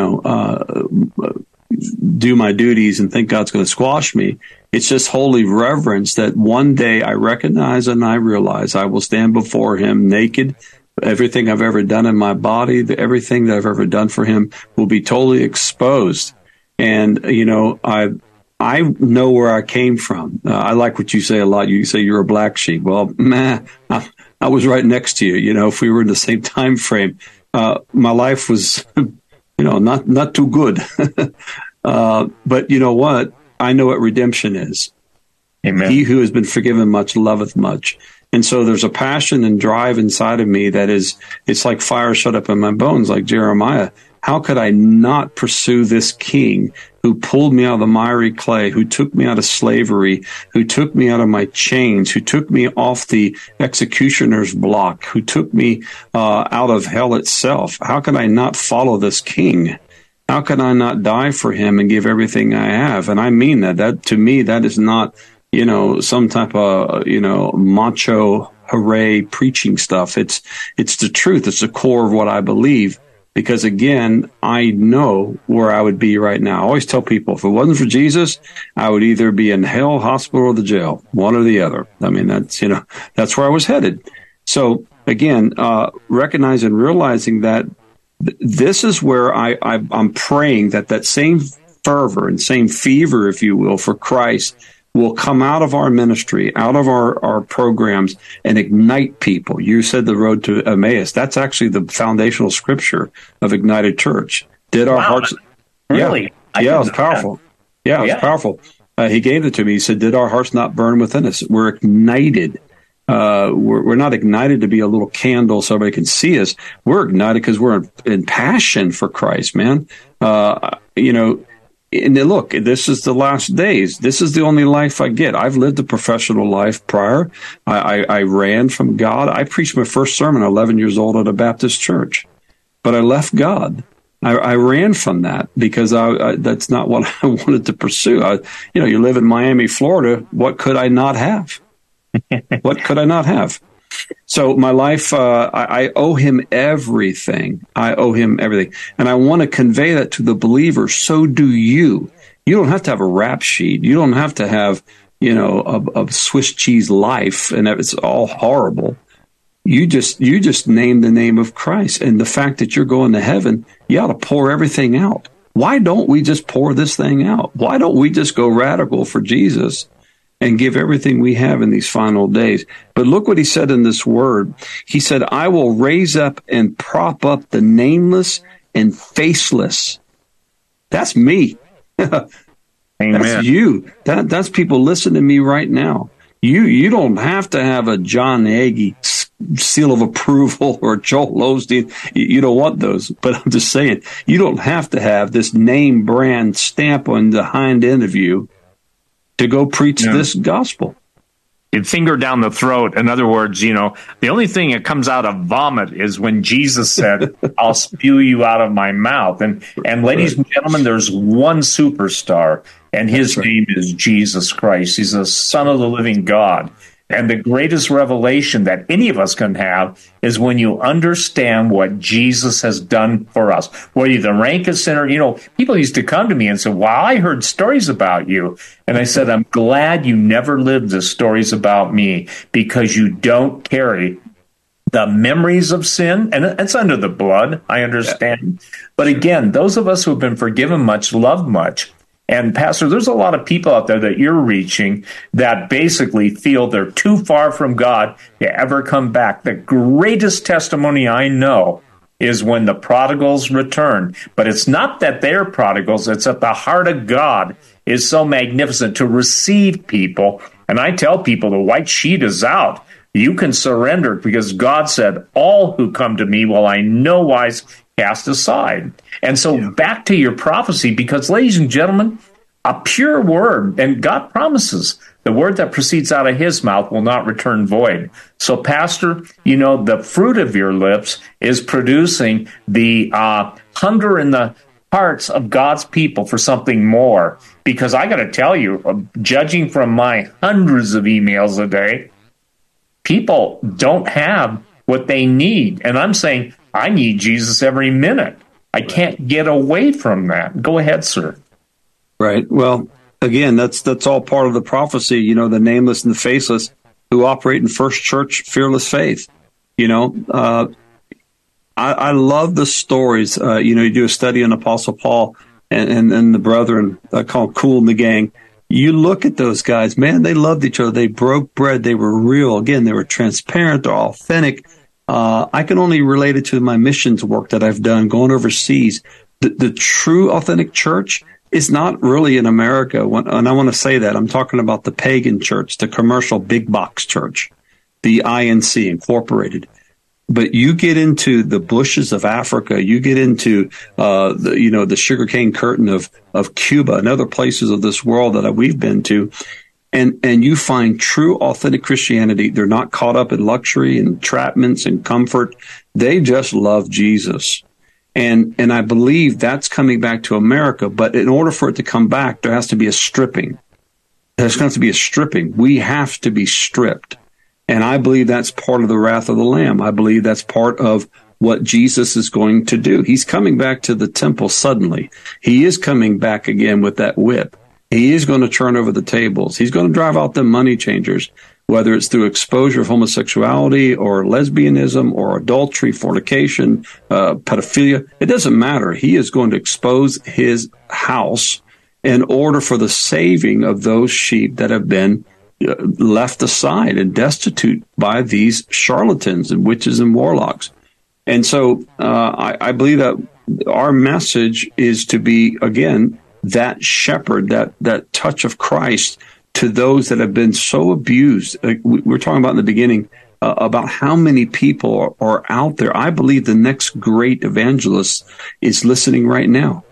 do my duties and think God's going to squash me. It's just holy reverence that one day I recognize and I realize I will stand before him naked. Everything I've ever done in my body, everything that I've ever done for him will be totally exposed. And, I know where I came from. I like what you say a lot. You say you're a black sheep. Well, I was right next to you. If we were in the same time frame, my life was, not too good. But you know what? I know what redemption is. Amen. He who has been forgiven much loveth much. And so there's a passion and drive inside of me that is, it's like fire shut up in my bones, like Jeremiah. How could I not pursue this king who pulled me out of the miry clay, who took me out of slavery, who took me out of my chains, who took me off the executioner's block, who took me out of hell itself? How could I not follow this king? How can I not die for him and give everything I have? And I mean that. That to me, that is not, some type of, macho hooray preaching stuff. It's the truth. It's the core of what I believe. Because again, I know where I would be right now. I always tell people, if it wasn't for Jesus, I would either be in hell, hospital, or the jail, one or the other. I mean, that's where I was headed. So again, recognizing and realizing that this is where I'm praying that same fervor and same fever, if you will, for Christ will come out of our ministry, out of our programs, and ignite people. You said the road to Emmaus. That's actually the foundational scripture of Ignited Church. Did our hearts... Really? Yeah, it was powerful. Yeah, it was powerful. He gave it to me. He said, did our hearts not burn within us? We're ignited. We're not ignited to be a little candle so everybody can see us. We're ignited because we're in passion for Christ, man. And look, this is the last days. This is the only life I get. I've lived a professional life prior. I ran from God. I preached my first sermon at 11 years old at a Baptist church, but I left God. I ran from that because that's not what I wanted to pursue. You live in Miami, Florida. What could I not have? What could I not have? So my life, I owe him everything. I owe him everything. And I want to convey that to the believer. So do you. You don't have to have a rap sheet. You don't have to have, a Swiss cheese life and it's all horrible. You just name the name of Christ. And the fact that you're going to heaven, you ought to pour everything out. Why don't we just pour this thing out? Why don't we just go radical for Jesus and give everything we have in these final days? But look what he said in this word. He said, I will raise up and prop up the nameless and faceless. That's me. Amen. That's you. That's people listening to me right now. You don't have to have a John Hagee seal of approval or Joel Osteen. You don't want those. But I'm just saying, you don't have to have this name brand stamp on the hind end of you to go preach this gospel. Finger down the throat. In other words, the only thing that comes out of vomit is when Jesus said, I'll spew you out of my mouth. And ladies and gentlemen, there's one superstar, and his name is Jesus Christ. He's the Son of the living God. And the greatest revelation that any of us can have is when you understand what Jesus has done for us. Whether you're the rankest sinner, people used to come to me and say, wow, I heard stories about you. And I said, I'm glad you never lived the stories about me, because you don't carry the memories of sin. And it's under the blood, I understand. But again, those of us who have been forgiven much, love much. And Pastor, there's a lot of people out there that you're reaching that basically feel they're too far from God to ever come back. The greatest testimony I know is when the prodigals return. But it's not that they're prodigals. It's that the heart of God is so magnificent to receive people. And I tell people the white sheet is out. You can surrender because God said, all who come to me will I no wise cast aside. And so back to your prophecy, because ladies and gentlemen, a pure word, and God promises the word that proceeds out of his mouth will not return void. So Pastor, the fruit of your lips is producing the hunger in the hearts of God's people for something more. Because I got to tell you, judging from my hundreds of emails a day, people don't have what they need. And I'm saying, I need Jesus every minute. I can't get away from that. Go ahead, sir. Right. Well, again, that's all part of the prophecy, the nameless and the faceless who operate in First Church fearless faith. I love the stories. You do a study on Apostle Paul and the brethren, I call them Cool in the Gang. You look at those guys, man, they loved each other. They broke bread. They were real. Again, they were transparent. They're authentic. I can only relate it to my missions work that I've done going overseas. The true authentic church is not really in America. And I want to say that. I'm talking about the pagan church, the commercial big box church, the INC Incorporated. But you get into the bushes of Africa, you get into the sugarcane curtain of Cuba and other places of this world that we've been to, and you find true authentic Christianity. They're not caught up in luxury and entrapments and comfort. They just love Jesus. And I believe that's coming back to America. But in order for it to come back, there has to be a stripping. There's going to be a stripping. We have to be stripped. And I believe that's part of the wrath of the Lamb. I believe that's part of what Jesus is going to do. He's coming back to the temple suddenly. He is coming back again with that whip. He is going to turn over the tables. He's going to drive out the money changers, whether it's through exposure of homosexuality or lesbianism or adultery, fornication, pedophilia. It doesn't matter. He is going to expose his house in order for the saving of those sheep that have been left aside and destitute by these charlatans and witches and warlocks. And so I believe that our message is to be, again, that shepherd, that touch of Christ to those that have been so abused. We were talking about in the beginning about how many people are out there. I believe the next great evangelist is listening right now.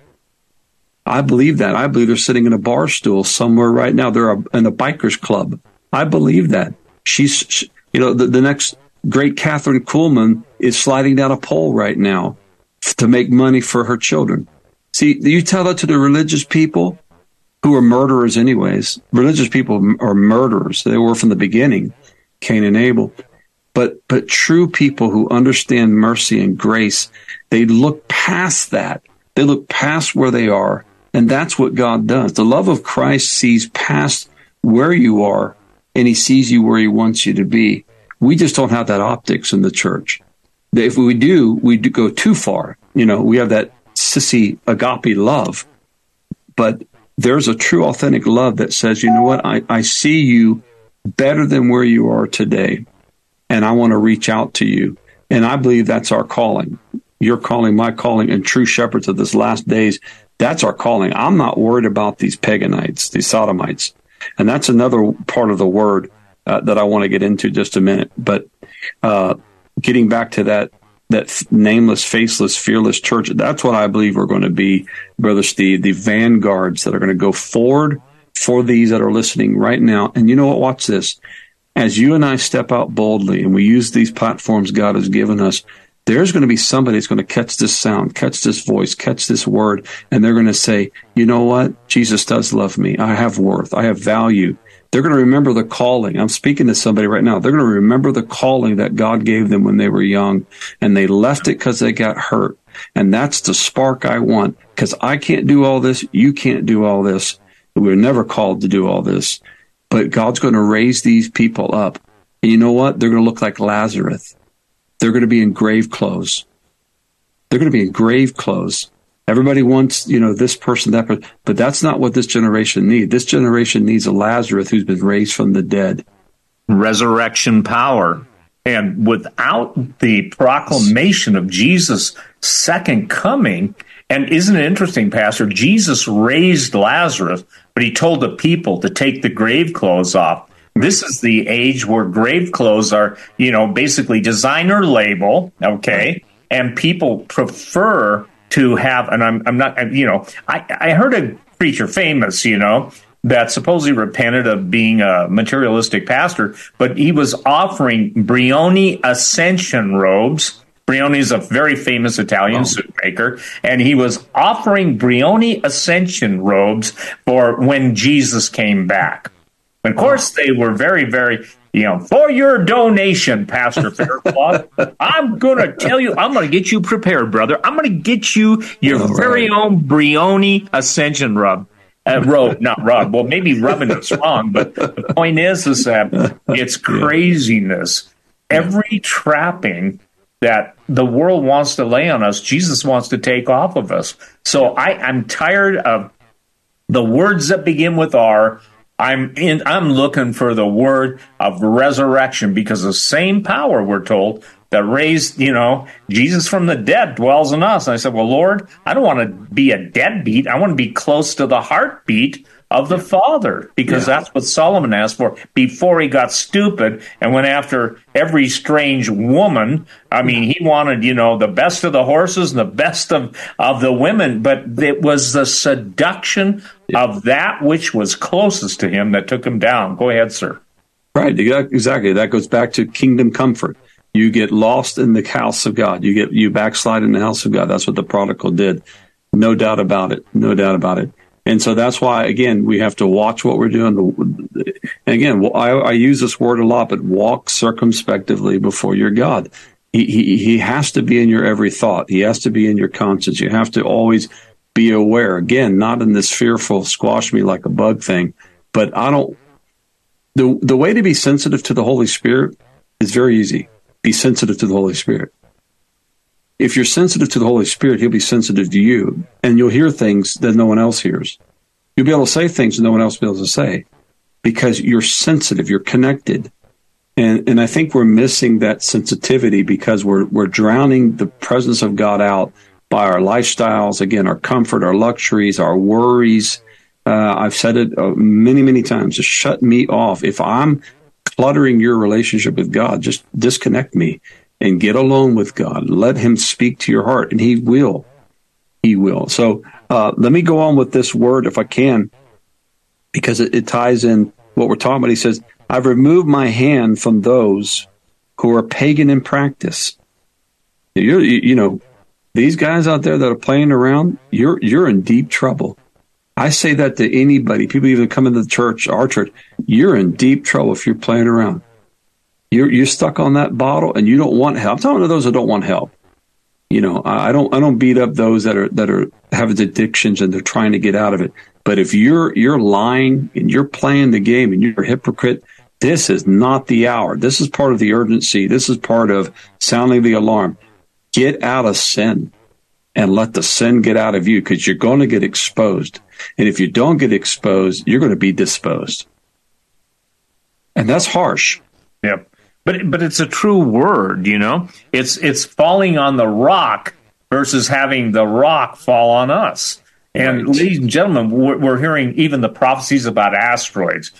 I believe that. I believe they're sitting in a bar stool somewhere right now. They're in a bikers club. I believe that. She's, the next great Catherine Kuhlman is sliding down a pole right now to make money for her children. See, you tell that to the religious people who are murderers anyways. Religious people are murderers. They were from the beginning, Cain and Abel. But true people who understand mercy and grace, they look past that. They look past where they are, and that's what God does. The love of Christ sees past where you are, and he sees you where he wants you to be. We just don't have that optics in the church. If we do go too far. We have that sissy agape love, but there's a true authentic love that says, you know what, I see you better than where you are today, and I want to reach out to you. And I believe that's our calling. Your calling, my calling, and true shepherds of this last days, that's our calling. I'm not worried about these paganites, these sodomites. And that's another part of the word that I want to get into just a minute. But getting back to that nameless, faceless, fearless church, that's what I believe we're going to be, Brother Steve, the vanguards that are going to go forward for these that are listening right now. And you know what? Watch this. As you and I step out boldly and we use these platforms God has given us, there's going to be somebody that's going to catch this sound, catch this voice, catch this word, and they're going to say, you know what? Jesus does love me. I have worth. I have value. They're going to remember the calling. I'm speaking to somebody right now. They're going to remember the calling that God gave them when they were young, and they left it because they got hurt. And that's the spark I want, because I can't do all this. You can't do all this. We were never called to do all this. But God's going to raise these people up. And you know what? They're going to look like Lazarus. They're going to be in grave clothes. They're going to be in grave clothes. Everybody wants, this person, that person. But that's not what this generation needs. This generation needs a Lazarus who's been raised from the dead. Resurrection power. And without the proclamation of Jesus' second coming, and isn't it interesting, Pastor? Jesus raised Lazarus, but he told the people to take the grave clothes off. This is the age where grave clothes are, basically designer label, okay? And people prefer to have, and I'm not, I heard a preacher famous, that supposedly repented of being a materialistic pastor, but he was offering Brioni Ascension robes. Brioni is a very famous Italian suit maker, and he was offering Brioni Ascension robes for when Jesus came back. And of course, they were very, very, for your donation, Pastor Faircloth, I'm going to tell you, I'm going to get you prepared, brother. I'm going to get you your very own Brioni Ascension robe. Not rub. Well, maybe rubbing is wrong, but the point is that it's craziness. Every trapping that the world wants to lay on us, Jesus wants to take off of us. So I'm tired of the words that begin with R. I'm looking for the word of resurrection, because the same power, we're told, that raised, Jesus from the dead dwells in us. And I said, well, Lord, I don't want to be a deadbeat. I want to be close to the heartbeat of the Father, because that's what Solomon asked for before he got stupid and went after every strange woman. I mean, he wanted, the best of the horses and the best of the women, but it was the seduction of that which was closest to him that took him down. Go ahead, sir. Right, exactly. That goes back to kingdom comfort. You get lost in the house of God. You backslide in the house of God. That's what the prodigal did. No doubt about it. No doubt about it. And so that's why, again, we have to watch what we're doing. And again, I use this word a lot, but walk circumspectively before your God. He has to be in your every thought. He has to be in your conscience. You have to always be aware. Again, not in this fearful, squash me like a bug thing, but the way to be sensitive to the Holy Spirit is very easy. Be sensitive to the Holy Spirit. If you're sensitive to the Holy Spirit, he'll be sensitive to you, and you'll hear things that no one else hears. You'll be able to say things that no one else will be able to say, because you're sensitive, you're connected. And I think we're missing that sensitivity because we're drowning the presence of God out by our lifestyles, again, our comfort, our luxuries, our worries, I've said it many, many times. Just shut me off. If I'm cluttering your relationship with God, just disconnect me and get alone with God. Let him speak to your heart, and he will. He will. So let me go on with this word if I can, because it ties in what we're talking about. He says, I've removed my hand from those who are pagan in practice. You know, these guys out there that are playing around, you're in deep trouble. I say that to anybody, people even come into the church, our church, you're in deep trouble if you're playing around. You're stuck on that bottle and you don't want help. I'm talking to those that don't want help. You know, I don't beat up those that are having addictions and they're trying to get out of it. But if you're lying and you're playing the game and you're a hypocrite, this is not the hour. This is part of the urgency. This is part of sounding the alarm. Get out of sin and let the sin get out of you, because you're going to get exposed. And if you don't get exposed, you're going to be disposed. And that's harsh. Yep. But it's a true word, you know. It's falling on the rock versus having the rock fall on us. And right. Ladies and gentlemen, we're hearing even the prophecies about asteroids,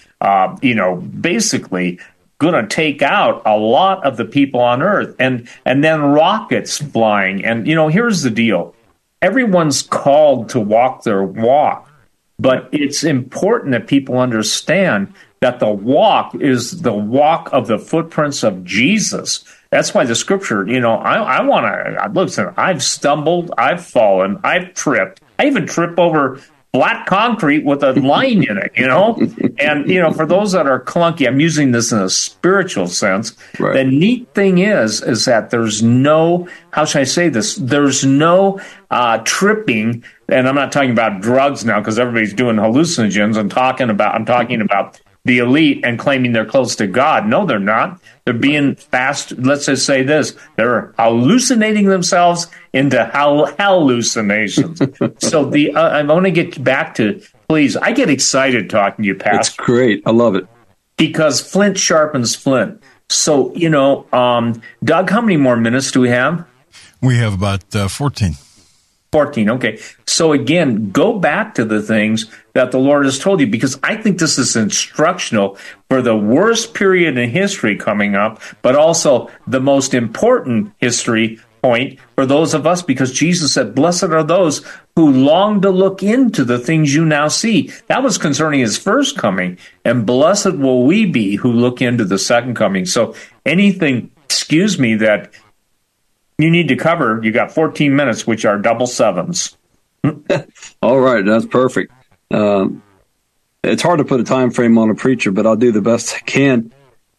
basically going to take out a lot of the people on Earth, and then rockets flying. And, you know, here's the deal. Everyone's called to walk their walk, but it's important that people understand that the walk is the walk of the footprints of Jesus. That's why the scripture, you know, I want to, listen, I've stumbled, I've fallen, I've tripped. I even trip over flat concrete with a line in it, you know? And, you know, for those that are clunky, I'm using this in a spiritual sense. Right. The neat thing is that there's no, how should I say this? There's no tripping, and I'm not talking about drugs now because everybody's doing hallucinogens. I'm talking about the elite and claiming they're close to God. No, they're not. They're being fast. Let's just say this. They're hallucinating themselves into hallucinations. So I want to get back to, please, I get excited talking to you, Pastor. It's great. I love it. Because flint sharpens flint. So, you know, Doug, how many more minutes do we have? We have about 14. 14, okay. So again, go back to the things that the Lord has told you, because I think this is instructional for the worst period in history coming up, but also the most important history point for those of us, because Jesus said, blessed are those who long to look into the things you now see. That was concerning his first coming, and blessed will we be who look into the second coming. So anything, that you need to cover, you got 14 minutes, which are double sevens. All right, that's perfect. It's hard to put a time frame on a preacher, but I'll do the best I can.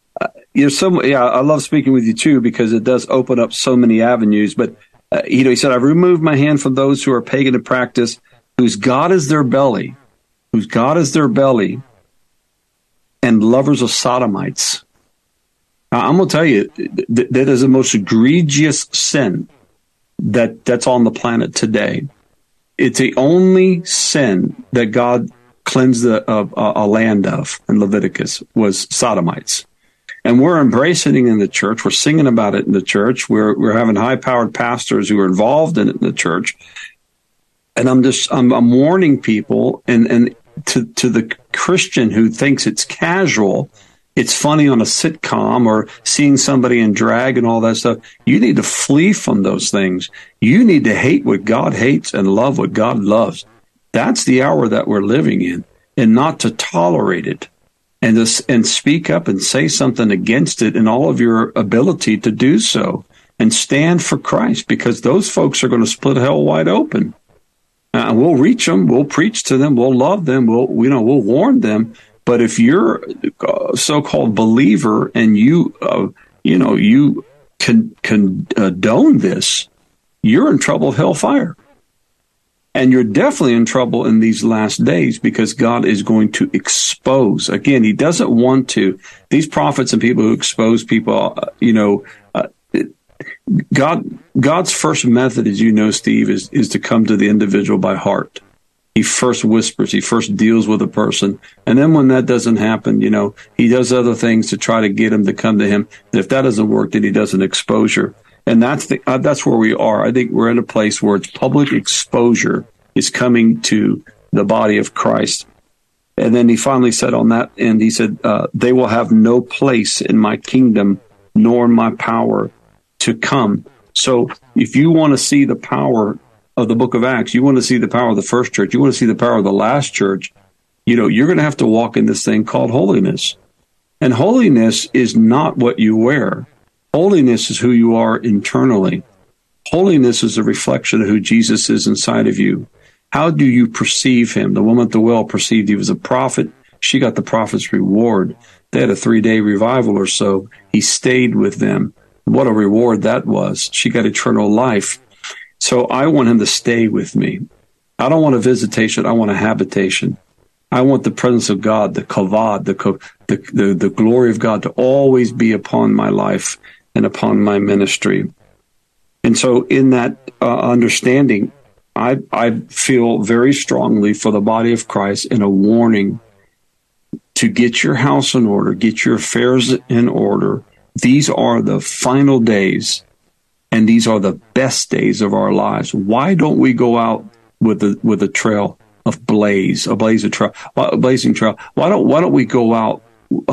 I love speaking with you too, because it does open up so many avenues. But he said, "I've removed my hand from those who are pagan in practice, whose God is their belly, and lovers of sodomites." I'm going to tell you, that is the most egregious sin that's on the planet today. It's the only sin that God cleansed a land of in Leviticus was sodomites. And we're embracing it in the church. We're singing about it in the church. We're having high-powered pastors who are involved in it in the church. And I'm warning people, and to the Christian who thinks it's casual, it's funny on a sitcom or seeing somebody in drag and all that stuff. You need to flee from those things. You need to hate what God hates and love what God loves. That's the hour that we're living in, and not to tolerate it and speak up and say something against it in all of your ability to do so, and stand for Christ, because those folks are going to split hell wide open. We'll reach them. We'll preach to them. We'll love them. We'll warn them. But if you're a so-called believer and you condone this, you're in trouble of hellfire. And you're definitely in trouble in these last days, because God is going to expose. Again, he doesn't want to. These prophets and people who expose people, God's first method, as you know, Steve, is to come to the individual by heart. He first whispers, he first deals with a person. And then when that doesn't happen, he does other things to try to get him to come to him. And if that doesn't work, then he does an exposure. And that's where we are. I think we're in a place where it's public exposure is coming to the body of Christ. And then he finally said on that end, he said, they will have no place in my kingdom, nor in my power to come. So if you want to see the power of the book of Acts, you want to see the power of the first church, you want to see the power of the last church, you're going to have to walk in this thing called holiness. And holiness is not what you wear. Holiness is who you are internally. Holiness is a reflection of who Jesus is inside of you. How do you perceive him? The woman at the well perceived he was a prophet. She got the prophet's reward. They had a 3-day revival or so. He stayed with them. What a reward that was. She got eternal life. So I want him to stay with me. I don't want a visitation. I want a habitation. I want the presence of God, the kavod, the glory of God to always be upon my life and upon my ministry. And so in that understanding, I feel very strongly for the body of Christ in a warning to get your house in order, get your affairs in order. These are the final days, and these are the best days of our lives. Why don't we go out with a trail of blazing trail? Why don't we go out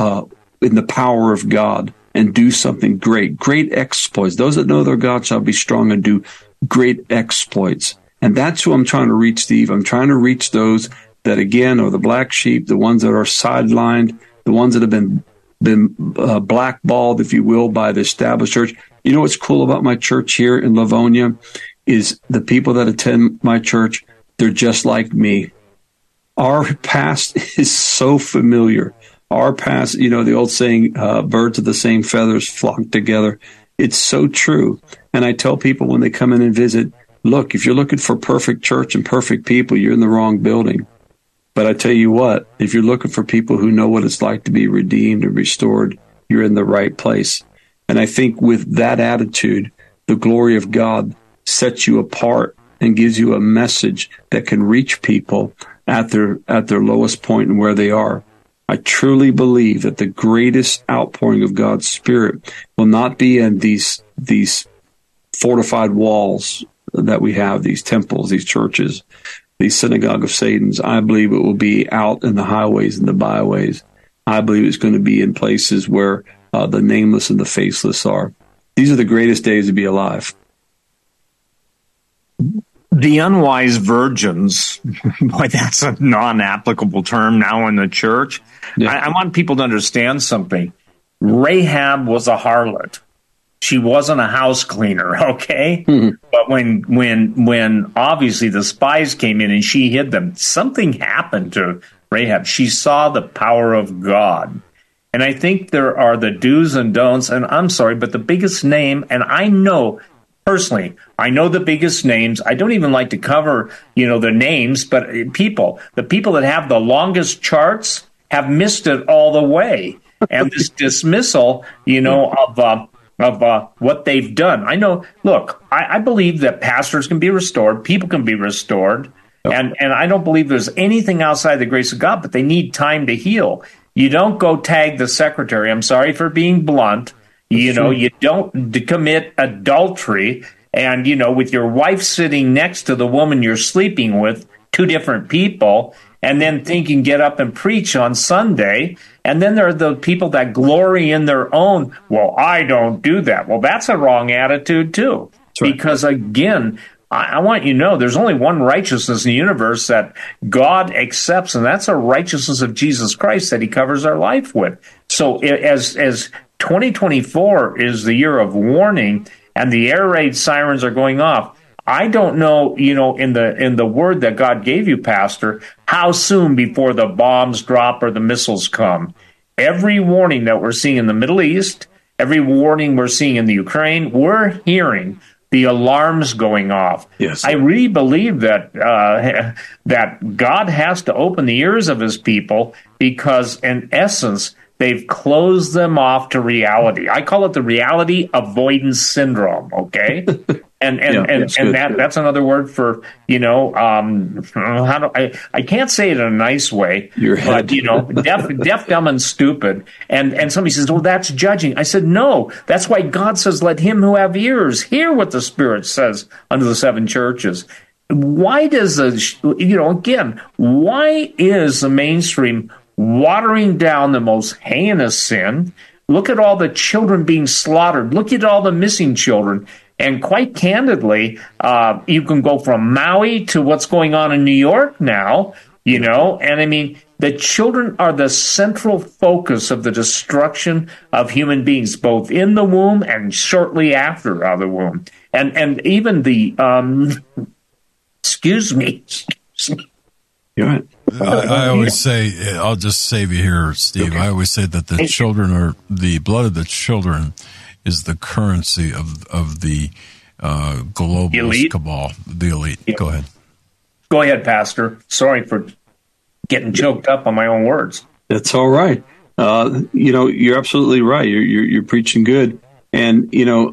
in the power of God and do something great exploits? Those that know their God shall be strong and do great exploits. And that's who I'm trying to reach, Steve. I'm trying to reach those that, again, are the black sheep, the ones that are sidelined, the ones that have been blackballed, if you will, by the established church. You know what's cool about my church here in Livonia is the people that attend my church, they're just like me. Our past is so familiar. Our past, the old saying, birds of the same feathers flock together. It's so true. And I tell people when they come in and visit, look, if you're looking for perfect church and perfect people, you're in the wrong building. But I tell you what, if you're looking for people who know what it's like to be redeemed and restored, you're in the right place. And I think with that attitude, the glory of God sets you apart and gives you a message that can reach people at their lowest point and where they are. I truly believe that the greatest outpouring of God's Spirit will not be in these fortified walls that we have, these temples, these churches, these synagogue of Satans. I believe it will be out in the highways and the byways. I believe it's going to be in places where the nameless and the faceless are. These are the greatest days to be alive. The unwise virgins, boy, that's a non-applicable term now in the church. Yeah. I want people to understand something. Rahab was a harlot. She wasn't a house cleaner, okay? Mm-hmm. But when obviously the spies came in and she hid them, something happened to Rahab. She saw the power of God. And I think there are the do's and don'ts, and I'm sorry, but the biggest name, and I know personally, I know the biggest names. I don't even like to cover, the names, but the people that have the longest charts have missed it all the way. And this dismissal, of what they've done. I know, look, I believe that pastors can be restored, people can be restored, and I don't believe there's anything outside the grace of God, but they need time to heal. You don't go tag the secretary. I'm sorry for being blunt. You don't commit adultery and, with your wife sitting next to the woman you're sleeping with, two different people, and then think you can get up and preach on Sunday. And then there are the people that glory in their own, well, I don't do that. Well, that's a wrong attitude, too. Right. Because, again, I want you to know there's only one righteousness in the universe that God accepts, and that's a righteousness of Jesus Christ that he covers our life with. So as 2024 is the year of warning, and the air raid sirens are going off, I don't know, in the word that God gave you, Pastor, how soon before the bombs drop or the missiles come. Every warning that we're seeing in the Middle East, every warning we're seeing in the Ukraine, we're hearing the alarms going off. Yes. I really believe that that God has to open the ears of his people because, in essence, they've closed them off to reality. I call it the reality avoidance syndrome, okay? That's another word for, I can't say it in a nice way, but, deaf, dumb, and stupid. And somebody says, well, that's judging. I said, no, that's why God says, let him who have ears hear what the Spirit says unto the seven churches. why does why is the mainstream watering down the most heinous sin? Look at all the children being slaughtered. Look at all the missing children. And quite candidly, you can go from Maui to what's going on in New York now, and I mean, the children are the central focus of the destruction of human beings, both in the womb and shortly after the womb. And even the, excuse me. You're right. I always say, I'll just save you here, Steve. Okay. I always say that the blood of the children is the currency of the globalist elite cabal, the elite. Yeah. Go ahead. Go ahead, Pastor. Sorry for getting choked up on my own words. That's all right. You're absolutely right. You're preaching good, and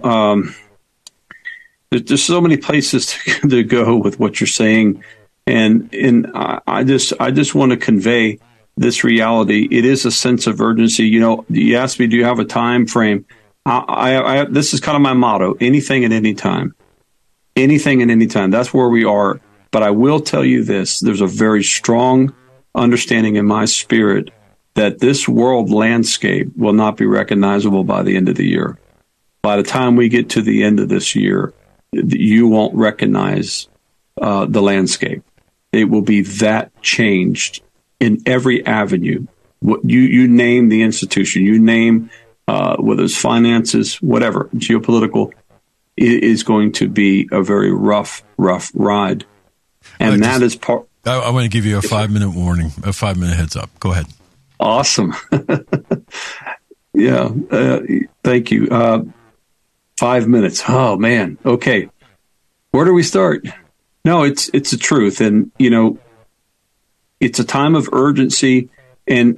there's so many places to go with what you're saying, and I just want to convey this reality. It is a sense of urgency. You asked me, do you have a time frame? I this is kind of my motto: anything at any time. Anything at any time. That's where we are. But I will tell you this: there's a very strong understanding in my spirit that this world landscape will not be recognizable by the end of the year. By the time we get to the end of this year, you won't recognize the landscape. It will be that changed in every avenue. You name the institution, you name whether it's finances, whatever, geopolitical, it is going to be a very rough ride. And that is part. I want to give you a 5-minute warning, a 5-minute heads up. Go ahead. Awesome. Yeah. Thank you. 5 minutes. Oh man. Okay. Where do we start? No, it's the truth. And, it's a time of urgency. And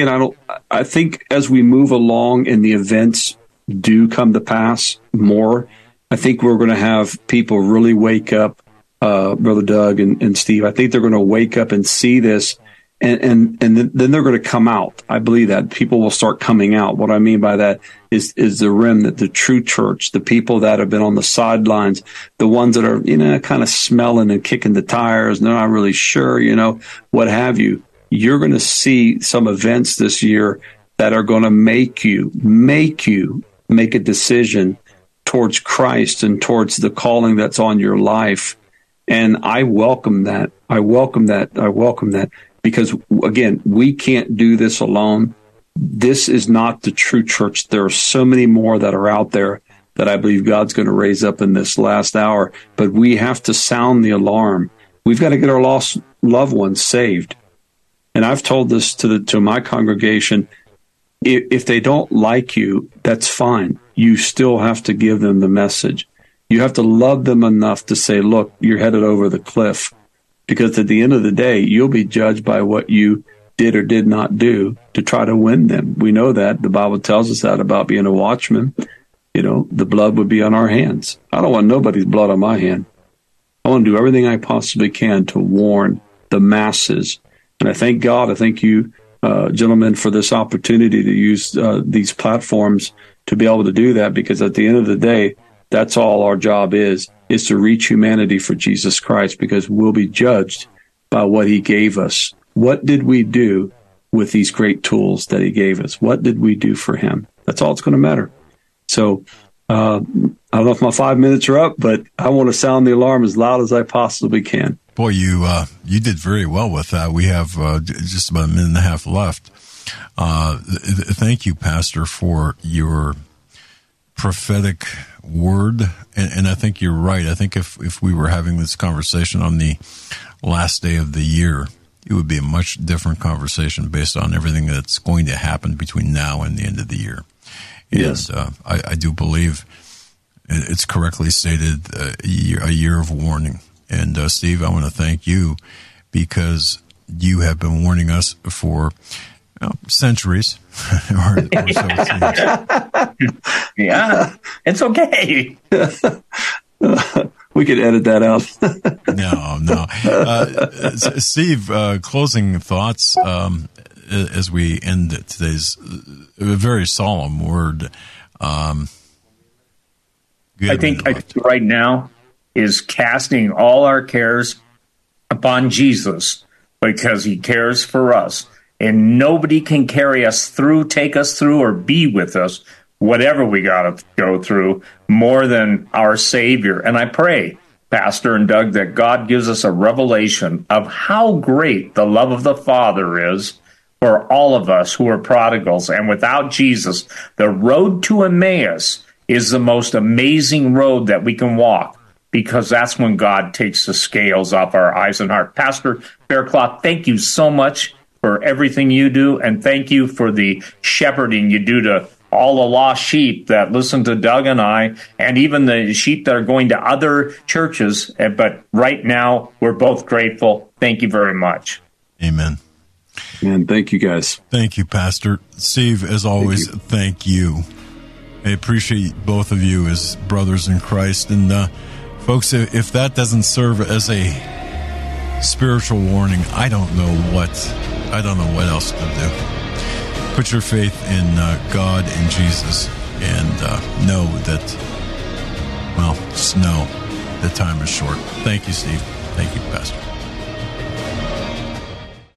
I think as we move along and the events do come to pass more, I think we're going to have people really wake up, Brother Doug and Steve. I think they're going to wake up and see this, and then they're going to come out. I believe that people will start coming out. What I mean by that is the remnant, the true church, the people that have been on the sidelines, the ones that are, kind of smelling and kicking the tires, and they're not really sure, what have you. You're going to see some events this year that are going to make you make a decision towards Christ and towards the calling that's on your life. And I welcome that. I welcome that because, again, we can't do this alone. This is not the true church. There are so many more that are out there that I believe God's going to raise up in this last hour. But we have to sound the alarm. We've got to get our lost loved ones saved. And I've told this to my congregation, if they don't like you, that's fine. You still have to give them the message. You have to love them enough to say, look, you're headed over the cliff. Because at the end of the day, you'll be judged by what you did or did not do to try to win them. We know that. The Bible tells us that about being a watchman. The blood would be on our hands. I don't want nobody's blood on my hand. I want to do everything I possibly can to warn the masses. And I thank God, I thank you, gentlemen, for this opportunity to use these platforms to be able to do that, because at the end of the day, that's all our job is to reach humanity for Jesus Christ, because we'll be judged by what he gave us. What did we do with these great tools that he gave us? What did we do for him? That's all that's going to matter. So I don't know if my 5 minutes are up, but I want to sound the alarm as loud as I possibly can. Boy, you did very well with that. We have just about a minute and a half left. Thank you, Pastor, for your prophetic word. And I think you're right. I think if we were having this conversation on the last day of the year, it would be a much different conversation based on everything that's going to happen between now and the end of the year. Yes. And I do believe it's correctly stated, a year of warning. And Steve, I want to thank you, because you have been warning us for centuries. or so it seems. Yeah, it's okay. We could edit that out. No. Steve, closing thoughts as we end today's very solemn word. I think right now, is casting all our cares upon Jesus because he cares for us. And nobody can carry us through, take us through, or be with us, whatever we got to go through, more than our Savior. And I pray, Pastor and Doug, that God gives us a revelation of how great the love of the Father is for all of us who are prodigals. And without Jesus, the road to Emmaus is the most amazing road that we can walk, because that's when God takes the scales off our eyes and heart. Pastor Faircloth, thank you so much for everything you do, and thank you for the shepherding you do to all the lost sheep that listen to Doug and I, and even the sheep that are going to other churches. But right now, we're both grateful. Thank you very much. Amen. And thank you, guys. Thank you, Pastor. Steve, as always, thank you. I appreciate both of you as brothers in Christ. And folks, if that doesn't serve as a spiritual warning, I don't know what else to do. Put your faith in God and Jesus, and know that, just know the time is short. Thank you, Steve. Thank you, Pastor.